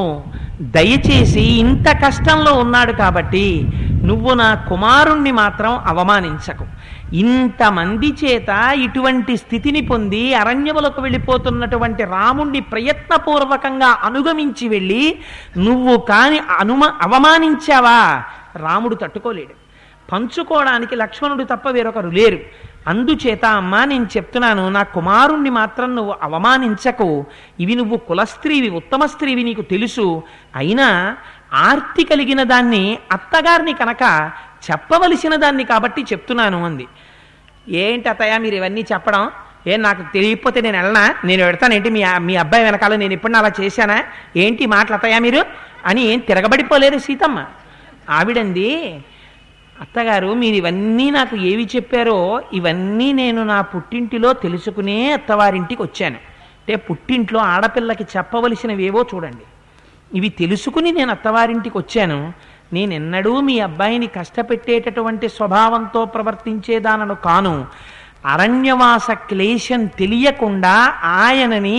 దయచేసి ఇంత కష్టంలో ఉన్నాడు కాబట్టి నువ్వు నా కుమారుణ్ణి మాత్రం అవమానించకు. ఇంతమంది చేత ఇటువంటి స్థితిని పొంది అరణ్యములకు వెళ్ళిపోతున్నటువంటి రాముణ్ణి ప్రయత్నపూర్వకంగా అనుగమించి వెళ్ళి నువ్వు కాని అనుమ అవమానించావా రాముడు తట్టుకోలేడు. పంచుకోవడానికి లక్ష్మణుడు తప్ప వేరొకరు లేరు. అందుచేత అమ్మా నేను చెప్తున్నాను, నా కుమారుణ్ణి మాత్రం నువ్వు అవమానించకు. ఇవి నువ్వు కులస్త్రీవి, ఉత్తమ స్త్రీవి, నీకు తెలుసు. అయినా ఆర్తి కలిగిన దాన్ని అత్తగారిని కనుక చెప్పవలసిన దాన్ని కాబట్టి చెప్తున్నాను అంది. ఏంటి అత్తయ్య మీరు ఇవన్నీ చెప్పడం? ఏం నాకు తెలియకపోతే నేను వెళ్ళనా? నేను పెడతానేంటి మీ మీ అబ్బాయి వెనకాల? నేను ఎప్పుడన్నా అలా చేశానా? ఏంటి మాటలు అత్తయ్య మీరు అని ఏం తిరగబడిపోలేదు సీతమ్మ. ఆవిడంది, అత్తగారు మీరు ఇవన్నీ నాకు ఏవి చెప్పారో ఇవన్నీ నేను నా పుట్టింటిలో తెలుసుకునే అత్తవారింటికి వచ్చాను. అంటే పుట్టింట్లో ఆడపిల్లకి చెప్పవలసినవేవో చూడండి, ఇవి తెలుసుకుని నేను అత్తవారింటికి వచ్చాను. నేనెన్నడూ మీ అబ్బాయిని కష్టపెట్టేటటువంటి స్వభావంతో ప్రవర్తించేదానను కాను. అరణ్యవాస క్లేశం తెలియకుండా ఆయనని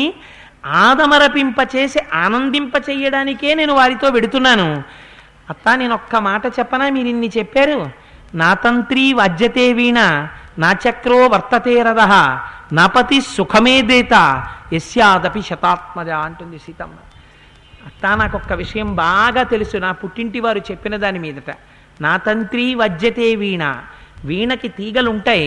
ఆదమరపింపచేసి ఆనందింపచేయడానికే నేను వారితో వెడుతున్నాను. అత్త, నేను ఒక్క మాట చెప్పనా? మీరు ఇన్ని చెప్పారు. నా తంత్రి వజ్జతే వీణ, నా చక్రో వర్తతే రథ, నాపతి సుఖమే దేత యస్యాదపి శతాత్మజ అంటుంది సీతమ్మ. అత్త, నాకొక్క విషయం బాగా తెలుసు, నా పుట్టింటి వారు చెప్పిన దాని మీదట. నా తంత్రి వజ్జతే వీణ, వీణకి తీగలుంటాయి.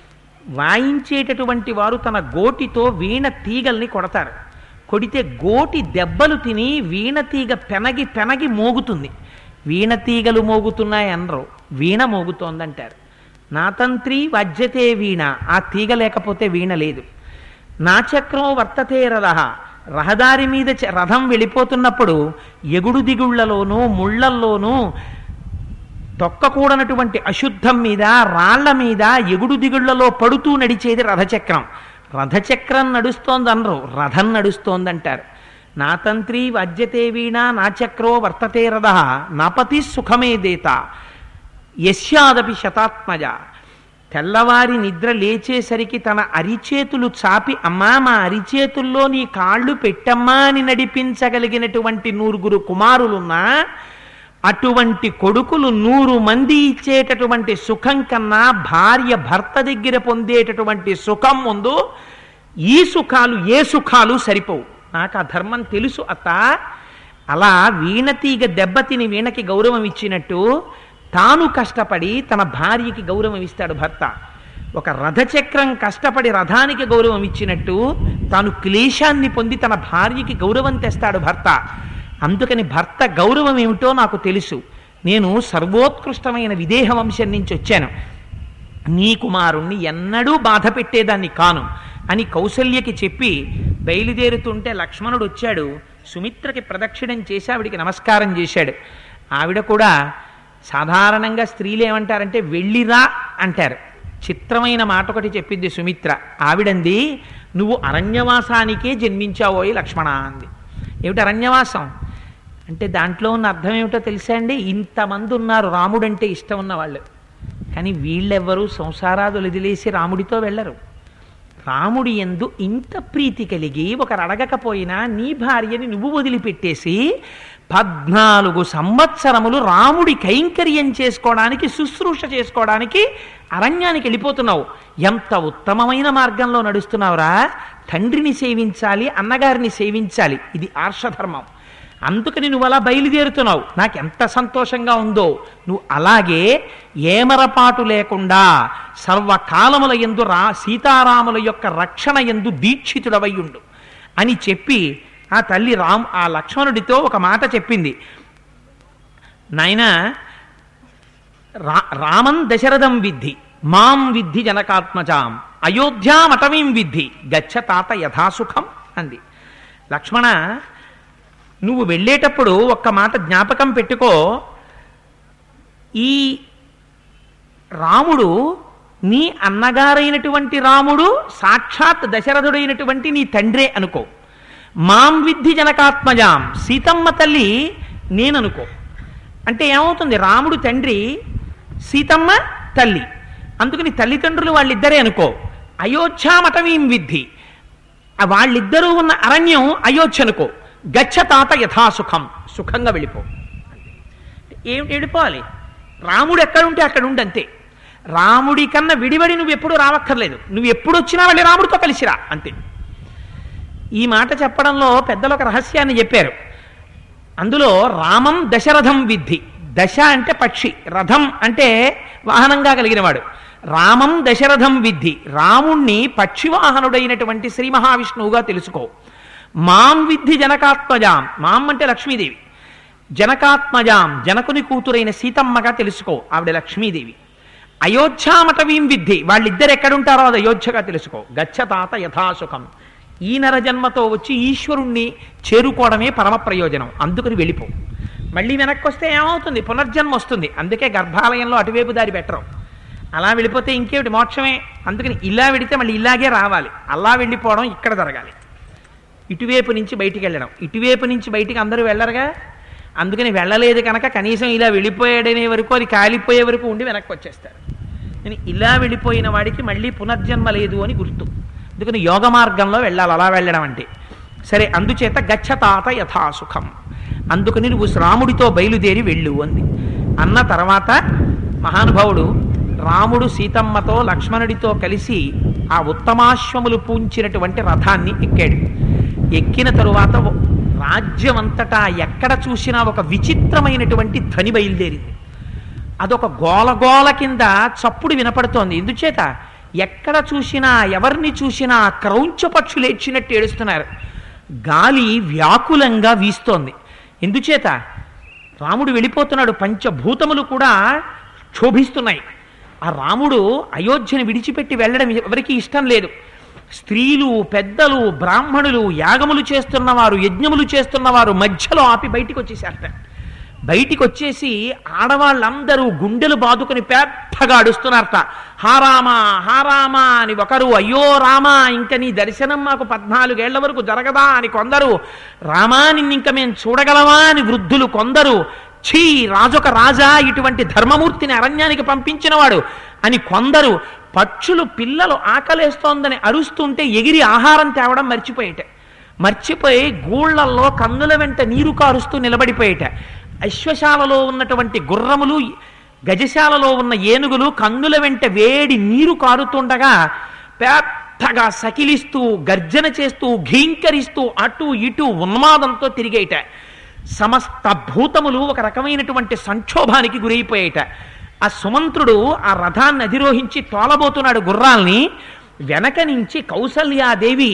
వాయించేటటువంటి వారు తన గోటితో వీణ తీగల్ని కొడతారు. కొడితే గోటి దెబ్బలు తిని వీణ తీగ పెనగి పెనగి మోగుతుంది. వీణ తీగలు మోగుతున్నాయి అనరు, వీణ మోగుతోందంటారు. నా తంత్రి వజ్జతే వీణ, ఆ తీగ లేకపోతే వీణ లేదు. నా చక్రం వర్తతే రథ, రహదారి మీద రథం వెళ్ళిపోతున్నప్పుడు ఎగుడు దిగుళ్లలోనూ ముళ్లల్లోనూ తొక్కకూడనటువంటి అశుద్ధం మీద రాళ్ల మీద ఎగుడు దిగుళ్లలో పడుతూ నడిచేది రథచక్రం. రథచక్రం నడుస్తోందనరు, రథం నడుస్తోందంటారు. నా తంత్రి వజ్జతే వీణ, నా చక్రో వర్తతే రథ, నాపతి సుఖమే దేత యస్యాదపి శతాత్మజ. తెల్లవారి నిద్ర లేచేసరికి తన అరిచేతులు చాపి, అమ్మా మా అరిచేతుల్లో నీ కాళ్ళు పెట్టమ్మా అని నడిపించగలిగినటువంటి నూరుగురు కుమారులున్నా అటువంటి కొడుకులు నూరు మంది ఇచ్చేటటువంటి సుఖం కన్నా భార్య భర్త దగ్గర పొందేటటువంటి సుఖం ముందు ఈ సుఖాలు ఏ సుఖాలు సరిపోవు. నాకు ఆ ధర్మం తెలుసు అత్త. అలా వీణ తీగ దెబ్బతిని వీణకి గౌరవం ఇచ్చినట్టు తాను కష్టపడి తన భార్యకి గౌరవం ఇస్తాడు భర్త. ఒక రథచక్రం కష్టపడి రథానికి గౌరవం ఇచ్చినట్టు తాను క్లేశాన్ని పొంది తన భార్యకి గౌరవం తెస్తాడు భర్త. అందుకని భర్త గౌరవం ఏమిటో నాకు తెలుసు. నేను సర్వోత్కృష్టమైన విదేహ వంశం నుంచి వచ్చాను, నీ కుమారుణ్ణి ఎన్నడూ బాధ పెట్టేదాన్ని కాను అని కౌసల్యకి చెప్పి బయలుదేరుతుంటే లక్ష్మణుడు వచ్చాడు. సుమిత్రకి ప్రదక్షిణం చేసి ఆవిడికి నమస్కారం చేశాడు. ఆవిడ కూడా సాధారణంగా స్త్రీలు ఏమంటారంటే వెళ్ళిరా అంటారు. చిత్రమైన మాట ఒకటి చెప్పింది సుమిత్ర. ఆవిడంది, నువ్వు అరణ్యవాసానికే జన్మించావోయి లక్ష్మణ అంది. ఏమిటి అరణ్యవాసం అంటే దాంట్లో ఉన్న అర్థం ఏమిటో తెలుసా అండి? ఇంతమంది ఉన్నారు రాముడంటే ఇష్టం ఉన్న వాళ్ళు, కానీ వీళ్ళెవ్వరూ సంసారాలు వదిలేసి రాముడితో వెళ్ళరు. రాముడి యందు ఇంత ప్రీతి కలిగి ఒకరు అడగకపోయినా నీ భార్యని నువ్వు వదిలిపెట్టేసి పద్నాలుగు సంవత్సరములు రాముడి కైంకర్యం చేసుకోవడానికి, శుశ్రూష చేసుకోవడానికి అరణ్యానికి వెళ్ళిపోతున్నావు. ఎంత ఉత్తమమైన మార్గంలో నడుస్తున్నావురా! తండ్రిని సేవించాలి, అన్నగారిని సేవించాలి, ఇది ఆర్షధర్మం. అందుకని నువ్వు అలా బయలుదేరుతున్నావు, నాకు ఎంత సంతోషంగా ఉందో. నువ్వు అలాగే ఏమరపాటు లేకుండా సర్వకాలముల యందు రా సీతారాముల యొక్క రక్షణ యందు దీక్షితుడవయ్యుండు అని చెప్పి ఆ తల్లి రామ్ ఆ లక్ష్మణుడితో ఒక మాట చెప్పింది. నాయనా, రా రామం దశరథం విద్ధి, మాం విద్ధి జనకాత్మజాం, అయోధ్యామటవీం విద్ధి, గచ్చ తాత యథాసుఖం అంది. లక్ష్మణ, నువ్వు వెళ్ళేటప్పుడు ఒక్క మాట జ్ఞాపకం పెట్టుకో, ఈ రాముడు నీ అన్నగారైనటువంటి రాముడు సాక్షాత్ దశరథుడైనటువంటి నీ తండ్రే అనుకో. మాం విద్ధి జనకాత్మజాం, సీతమ్మ తల్లి నేననుకో. అంటే ఏమవుతుంది? రాముడు తండ్రి, సీతమ్మ తల్లి, అందుకని తల్లిదండ్రులు వాళ్ళిద్దరే అనుకో. అయోధ్యామటవీం విద్ధి, వాళ్ళిద్దరూ ఉన్న అరణ్యం అయోధ్య అనుకో. గచ్చ తాత యథాసుఖం, సుఖంగా వెళ్ళిపో. ఏమిటి వెళ్ళిపోవాలి? రాముడు ఎక్కడుంటే అక్కడ ఉండి అంతే. రాముడి కన్నా విడివడి నువ్వు ఎప్పుడు రావక్కర్లేదు, నువ్వు ఎప్పుడు వచ్చినా వెళ్ళి రాముడితో కలిసిరా అంతే. ఈ మాట చెప్పడంలో పెద్దలు ఒక రహస్యాన్ని చెప్పారు. అందులో రామం దశరథం విద్ధి, దశ అంటే పక్షి, రథం అంటే వాహనంగా కలిగినవాడు. రామం దశరథం విద్ధి, రాముణ్ణి పక్షివాహనుడైనటువంటి శ్రీ మహావిష్ణువుగా తెలుసుకో. మాం విద్ధి జనకాత్మజాం, మాం అంటే లక్ష్మీదేవి, జనకాత్మజాం జనకుని కూతురైన సీతమ్మగా తెలుసుకో, ఆవిడ లక్ష్మీదేవి. అయోధ్యామటవీం విద్ధి, వాళ్ళిద్దరు ఎక్కడుంటారో అది అయోధ్యగా తెలుసుకో. గచ్చ తాత యథాసుఖం, ఈ నరజన్మతో వచ్చి ఈశ్వరుణ్ణి చేరుకోవడమే పరమ ప్రయోజనం, అందుకని వెళ్ళిపో. మళ్ళీ వెనక్కి వస్తే ఏమవుతుంది? పునర్జన్మ వస్తుంది. అందుకే గర్భాలయంలో అటువైపు దారి పెట్టరు. అలా వెళ్ళిపోతే ఇంకేమిటి? మోక్షమే. అందుకని ఇలా వెళితే మళ్ళీ ఇలాగే రావాలి. అలా వెళ్ళిపోవడం ఇక్కడ జరగాలి. ఇటువైపు నుంచి బయటికి వెళ్ళడం, ఇటువైపు నుంచి బయటికి అందరూ వెళ్ళరుగా. అందుకని వెళ్ళలేదు కనుక కనీసం ఇలా వెళ్ళిపోయాడనే వరకు, అది కాలిపోయే వరకు ఉండి వెనక్కి వచ్చేస్తారు. నేను ఇలా వెళ్ళిపోయిన వాడికి మళ్ళీ పునర్జన్మ లేదు అని గుర్తు. అందుకని యోగ మార్గంలో వెళ్ళాలి అలా వెళ్ళడం అంటే. సరే, అందుచేత గచ్చ తాత యథాసుఖం, అందుకని నువ్వు రాముడితో బయలుదేరి వెళ్ళు అంది. అన్న తర్వాత మహానుభావుడు రాముడు సీతమ్మతో లక్ష్మణుడితో కలిసి ఆ ఉత్తమాశ్వములు పూంచినటువంటి రథాన్ని ఎక్కాడు. ఎక్కిన తరువాత రాజ్యమంతటా ఎక్కడ చూసినా ఒక విచిత్రమైనటువంటి ధ్వని బయలుదేరింది. అదొక గోలగోల కింద చప్పుడు వినపడుతోంది. ఎందుచేత? ఎక్కడ చూసినా ఎవరిని చూసినా క్రౌంచ పక్షులు ఏడ్చినట్టు ఏడుస్తున్నారు. గాలి వ్యాకులంగా వీస్తోంది. ఎందుచేత? రాముడు వెళ్ళిపోతున్నాడు, పంచభూతములు కూడా క్షోభిస్తున్నాయి. ఆ రాముడు అయోధ్యను విడిచిపెట్టి వెళ్ళడం ఎవరికి ఇష్టం లేదు. స్త్రీలు, పెద్దలు, బ్రాహ్మణులు, యాగములు చేస్తున్నవారు, యజ్ఞములు చేస్తున్నవారు మధ్యలో ఆపి బయటికి వచ్చేసారట. బయటికి వచ్చేసి ఆడవాళ్ళందరూ గుండెలు బాదుకొని పెద్దగా అడుస్తున్నారట. హారామా హారామా అని ఒకరు, అయ్యో రామా ఇంక నీ దర్శనం మాకు పద్నాలుగేళ్ల వరకు జరగదా అని కొందరు, రామా నిన్నింక మేము చూడగలవా అని వృద్ధులు కొందరు, ఛీ రాజొక రాజా ఇటువంటి ధర్మమూర్తిని అరణ్యానికి పంపించినవాడు అని కొందరు, పక్షులు పిల్లలు ఆకలేస్తోందని అరుస్తుంటే ఎగిరి ఆహారం తేవడం మర్చిపోయేట. మర్చిపోయి గూళ్లల్లో కన్నుల వెంట నీరు కారుస్తూ నిలబడిపోయేట. అశ్వశాలలో ఉన్నటువంటి గుర్రములు, గజశాలలో ఉన్న ఏనుగులు కన్నుల వెంట వేడి నీరు కారుతుండగా పెద్దగా సకిలిస్తూ, గర్జన చేస్తూ, ఘీంకరిస్తూ అటు ఇటు ఉన్మాదంతో తిరిగేట. సమస్త భూతములు ఒక రకమైనటువంటి సంక్షోభానికి గురైపోయేట. ఆ సుమంత్రుడు ఆ రథాన్ని అధిరోహించి తోలబోతున్నాడు గుర్రాల్ని. వెనక నుంచి కౌసల్యాదేవి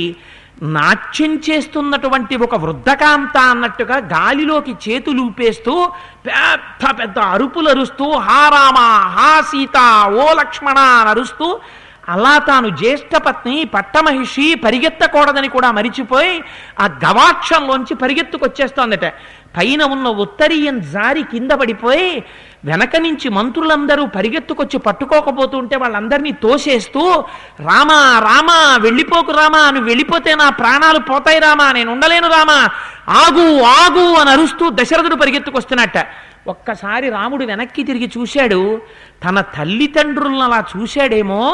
నాట్యం చేస్తున్నటువంటి ఒక వృద్ధకాంత అన్నట్టుగా గాలిలోకి చేతులు ఊపేస్తూ పెద్ద పెద్ద అరుపులు అరుస్తూ హా రామ, హా సీత, ఓ లక్ష్మణ అని అరుస్తూ అలా తాను జ్యేష్ఠపత్ని పట్టమహిషి పరిగెత్తకూడదని కూడా మరిచిపోయి ఆ గవాక్షంలోంచి పరిగెత్తుకొచ్చేస్తోందట. పైన ఉన్న ఉత్తరీయం జారి కింద పడిపోయి వెనక నుంచి మంత్రులందరూ పరిగెత్తుకొచ్చి పట్టుకోకపోతుంటే వాళ్ళందరినీ తోసేస్తూ రామా రామా వెళ్ళిపోకు రామా, నువ్వు వెళ్ళిపోతే నా ప్రాణాలు పోతాయి రామా, నేను ఉండలేను రామా, ఆగు ఆగు అని అరుస్తూ దశరథుడు పరిగెత్తుకొస్తున్నట్ట. ఒక్కసారి రాముడు వెనక్కి తిరిగి చూశాడు. తన తల్లిదండ్రులను అలా చూశాడేమో.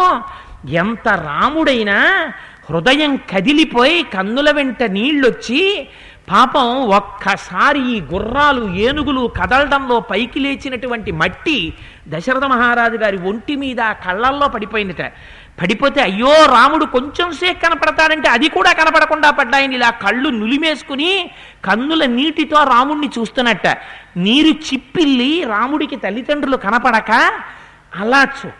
ఎంత రాముడైనా హృదయం కదిలిపోయి కన్నుల వెంట నీళ్ళొచ్చి పాపం ఒక్కసారి ఈ గుర్రాలు ఏనుగులు కదలడంలో పైకి లేచినటువంటి మట్టి దశరథ మహారాజు గారి ఒంటి మీద కళ్ళల్లో పడిపోయిందిట. పడిపోతే అయ్యో రాముడు కొంచెం సేపు కనపడతాడంటే అది కూడా కనపడకుండా పడ్డాయని ఇలా కళ్ళు నులిమేసుకుని కన్నుల నీటితో రాముణ్ణి చూస్తున్నట్ట. నీరు చిప్పిల్లి రాముడికి తల్లిదండ్రులు కనపడక అలా చూ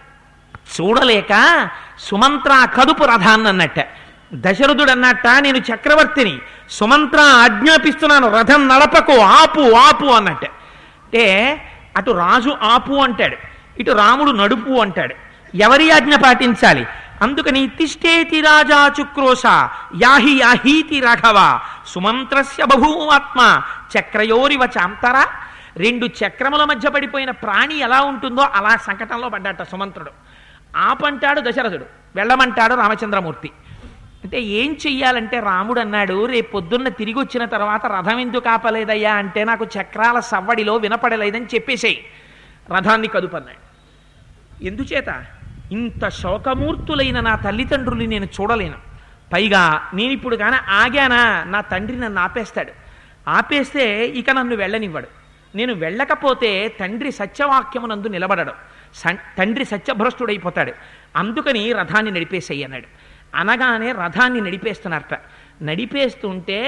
చూడలేక సుమంత్ర కదుపు రథాన్ని అన్నట్ట. దశరథుడు అన్నట్ట, నేను చక్రవర్తిని, సుమంత్ర ఆజ్ఞాపిస్తున్నాను, రథం నడపకు, ఆపు ఆపు అన్నట్ట. అంటే అటు రాజు ఆపు అంటాడు, ఇటు రాముడు నడుపు అంటాడు. ఎవరి ఆజ్ఞ పాటించాలి? అందుకని తిష్టేతి రాజా చుక్రోశ యాహి యాహీతి రాఘవ సుమంత్రస్య బభూమాత్మ చక్రయోరివ చాంతరా. రెండు చక్రముల మధ్య పడిపోయిన ప్రాణి ఎలా ఉంటుందో అలా సంకటంలో పడ్డాట సుమంత్రుడు. ఆపంటాడు దశరథుడు, వెళ్ళమంటాడు రామచంద్రమూర్తి. అంటే ఏం చెయ్యాలంటే రాముడు అన్నాడు, రేపు పొద్దున్న తిరిగి వచ్చిన తర్వాత రథం ఎందుకు ఆపలేదయ్యా అంటే నాకు చక్రాల సవ్వడిలో వినపడలేదని చెప్పేసేయి, రథాన్ని కదుపన్నాడు. ఎందుచేత? ఇంత శోకమూర్తులైన నా తల్లిదండ్రుల్ని నేను చూడలేను. పైగా నేను ఇప్పుడు కానీ ఆగానా నా తండ్రి నన్ను ఆపేస్తాడు, ఆపేస్తే ఇక నన్ను వెళ్ళనివ్వడు. నేను వెళ్ళకపోతే తండ్రి సత్యవాక్యమునందు నిలబడడు, తండ్రి సత్యభ్రష్టుడైపోతాడు. అందుకని రథాన్ని నడిపేసేయి అన్నాడు. అనగానే రథాన్ని నడిపేస్తున్నారట. నడిపేస్తుంటే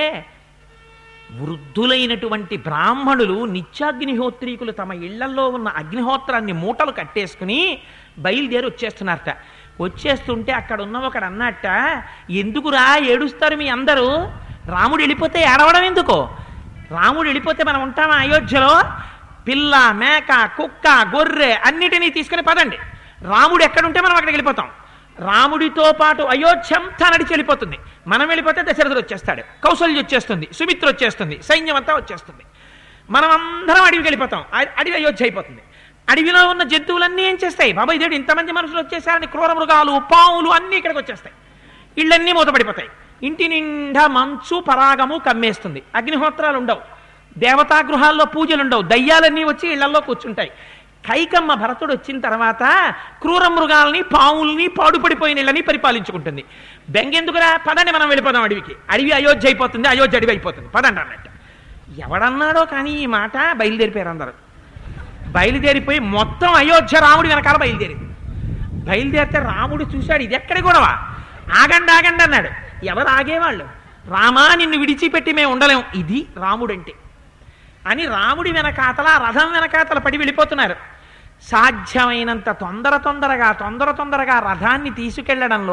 వృద్ధులైనటువంటి బ్రాహ్మణులు నిత్యాగ్నిహోత్రీకులు తమ ఇళ్లల్లో ఉన్న అగ్నిహోత్రాన్ని మూటలు కట్టేసుకుని బయలుదేరి వచ్చేస్తున్నారట. వచ్చేస్తుంటే అక్కడ ఉన్న ఒకడు అన్నట్ట, ఎందుకురా ఏడుస్తారు మీ అందరూ? రాముడు వెళ్ళిపోతే ఏడవడం ఎందుకో? రాముడు వెళ్ళిపోతే మనం ఉంటామా అయోధ్యలో? పిల్ల మేక కుక్క గొర్రె అన్నిటినీ తీసుకుని పదండి, రాముడు ఎక్కడుంటే మనం అక్కడికి వెళ్ళిపోతాం. రాముడితో పాటు అయోధ్యంతా నడిచి వెళ్ళిపోతుంది. మనం వెళ్ళిపోతే దశరథుడు వచ్చేస్తాడు, కౌసల్య వచ్చేస్తుంది, సుమిత్ర వచ్చేస్తుంది, సైన్యం అంతా వచ్చేస్తుంది. మనం అందరం అడవికి వెళ్ళిపోతాం. అడవి అయోధ్య అయిపోతుంది. అడవిలో ఉన్న జంతువులన్నీ ఏం చేస్తాయి? బాబా ఇదేడు ఇంతమంది మనుషులు వచ్చేసారని క్రూర మృగాలు పావులు అన్నీ ఇక్కడికి వచ్చేస్తాయి. ఇళ్ళన్నీ మూతపడిపోతాయి. ఇంటి నిండా మంచు పరాగము కమ్మేస్తుంది. అగ్నిహోత్రాలు ఉండవు, దేవతా గృహాల్లో పూజలు ఉండవు, దయ్యాలన్నీ వచ్చి ఇళ్లలో కూర్చుంటాయి. కైకమ్మ భరతుడు వచ్చిన తర్వాత క్రూర మృగాల్ని పావుల్ని పాడుపడిపోయిన ఇళ్ళని పరిపాలించుకుంటుంది. బెంగెందుకురా, పదండి మనం వెళ్ళిపోదాం అడవికి, అడవి అయోధ్య అయిపోతుంది, అయోధ్య అడవి అయిపోతుంది, పదండి అన్నట్టు. ఎవడన్నాడో కానీ ఈ మాట బయలుదేరిపోయారు అందరూ. బయలుదేరిపోయి మొత్తం అయోధ్య రాముడి వెనకాల బయలుదేరింది. బయలుదేరితే రాముడు చూశాడు, ఇది ఎక్కడి గొడవ, ఆగండి ఆగండి అన్నాడు. ఎవరు ఆగేవాళ్ళు? రామా నిన్ను విడిచిపెట్టి మేము ఉండలేం, ఇది రాముడంటే అని రాముడి వెనకాతల రథం వెనకాతల పడి వెళ్ళిపోతున్నారు. సాధ్యమైనంత తొందర తొందరగా తొందర తొందరగా రథాన్ని తీసుకెళ్లడంలో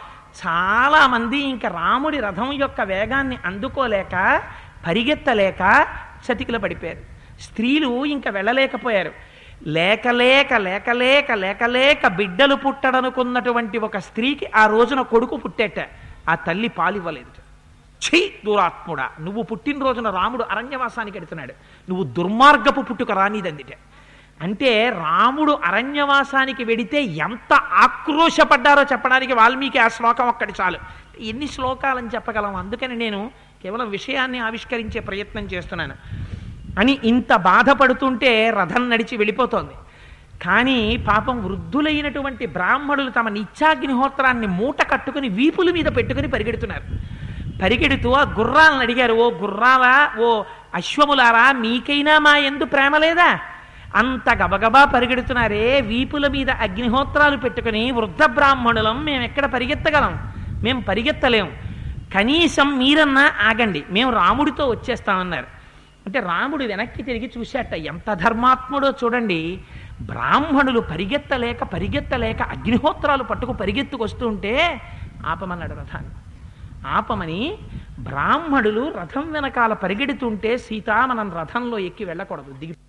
చాలామంది ఇంకా రాముడి రథం యొక్క వేగాన్ని అందుకోలేక పరిగెత్తలేక చతికిల పడిపోయారు. స్త్రీలు ఇంకా వెళ్ళలేకపోయారు. లేకలేక లేకలేక లేకలేక బిడ్డలు పుట్టడనుకున్నటువంటి ఒక స్త్రీకి ఆ రోజున కొడుకు పుట్టేట. ఆ తల్లి పాలివ్వలేదు. ఛీ దురాత్ముడా, నువ్వు పుట్టినరోజున రాముడు అరణ్యవాసానికి వెడుతున్నాడు, నువ్వు దుర్మార్గపు పుట్టుక రానిదందిట. అంటే రాముడు అరణ్యవాసానికి వెడితే ఎంత ఆక్రోశపడ్డారో చెప్పడానికి వాల్మీకి ఆ శ్లోకం ఒక్కటి చాలు. ఎన్ని శ్లోకాలని చెప్పగలం? అందుకని నేను కేవలం విషయాన్ని ఆవిష్కరించే ప్రయత్నం చేస్తున్నాను. అని ఇంత బాధపడుతుంటే రథం నడిచి వెళ్ళిపోతోంది. కానీ పాపం వృద్ధులైనటువంటి బ్రాహ్మణులు తమ నిత్యాగ్నిహోత్రాన్ని మూట కట్టుకుని వీపుల మీద పెట్టుకుని పరిగెడుతున్నారు. పరిగెడుతూ ఆ గుర్రాలను అడిగారు, ఓ గుర్రాలా, ఓ అశ్వములారా, మీకైనా మా యందు ప్రేమ లేదా? అంత గబగబా పరిగెడుతున్నారే, వీపుల మీద అగ్నిహోత్రాలు పెట్టుకుని వృద్ధ బ్రాహ్మణులం మేము ఎక్కడ పరిగెత్తగలం? మేము పరిగెత్తలేం, కనీసం మీరన్నా ఆగండి, మేము రాముడితో వచ్చేస్తామన్నారు. అంటే రాముడు వెనక్కి తిరిగి చూశాట, ఎంత ధర్మాత్ముడో చూడండి. బ్రాహ్మణులు పరిగెత్తలేక పరిగెత్తలేక అగ్నిహోత్రాలు పట్టుకు పరిగెత్తుకొస్తూ ఉంటే ఆపమన్నాడు రథాన్ని. ఆపమని బ్రాహ్మణులు రథం వెనకాల పరిగెడుతుంటే సీత మనం రథంలో ఎక్కి వెళ్ళకూడదు, దిగి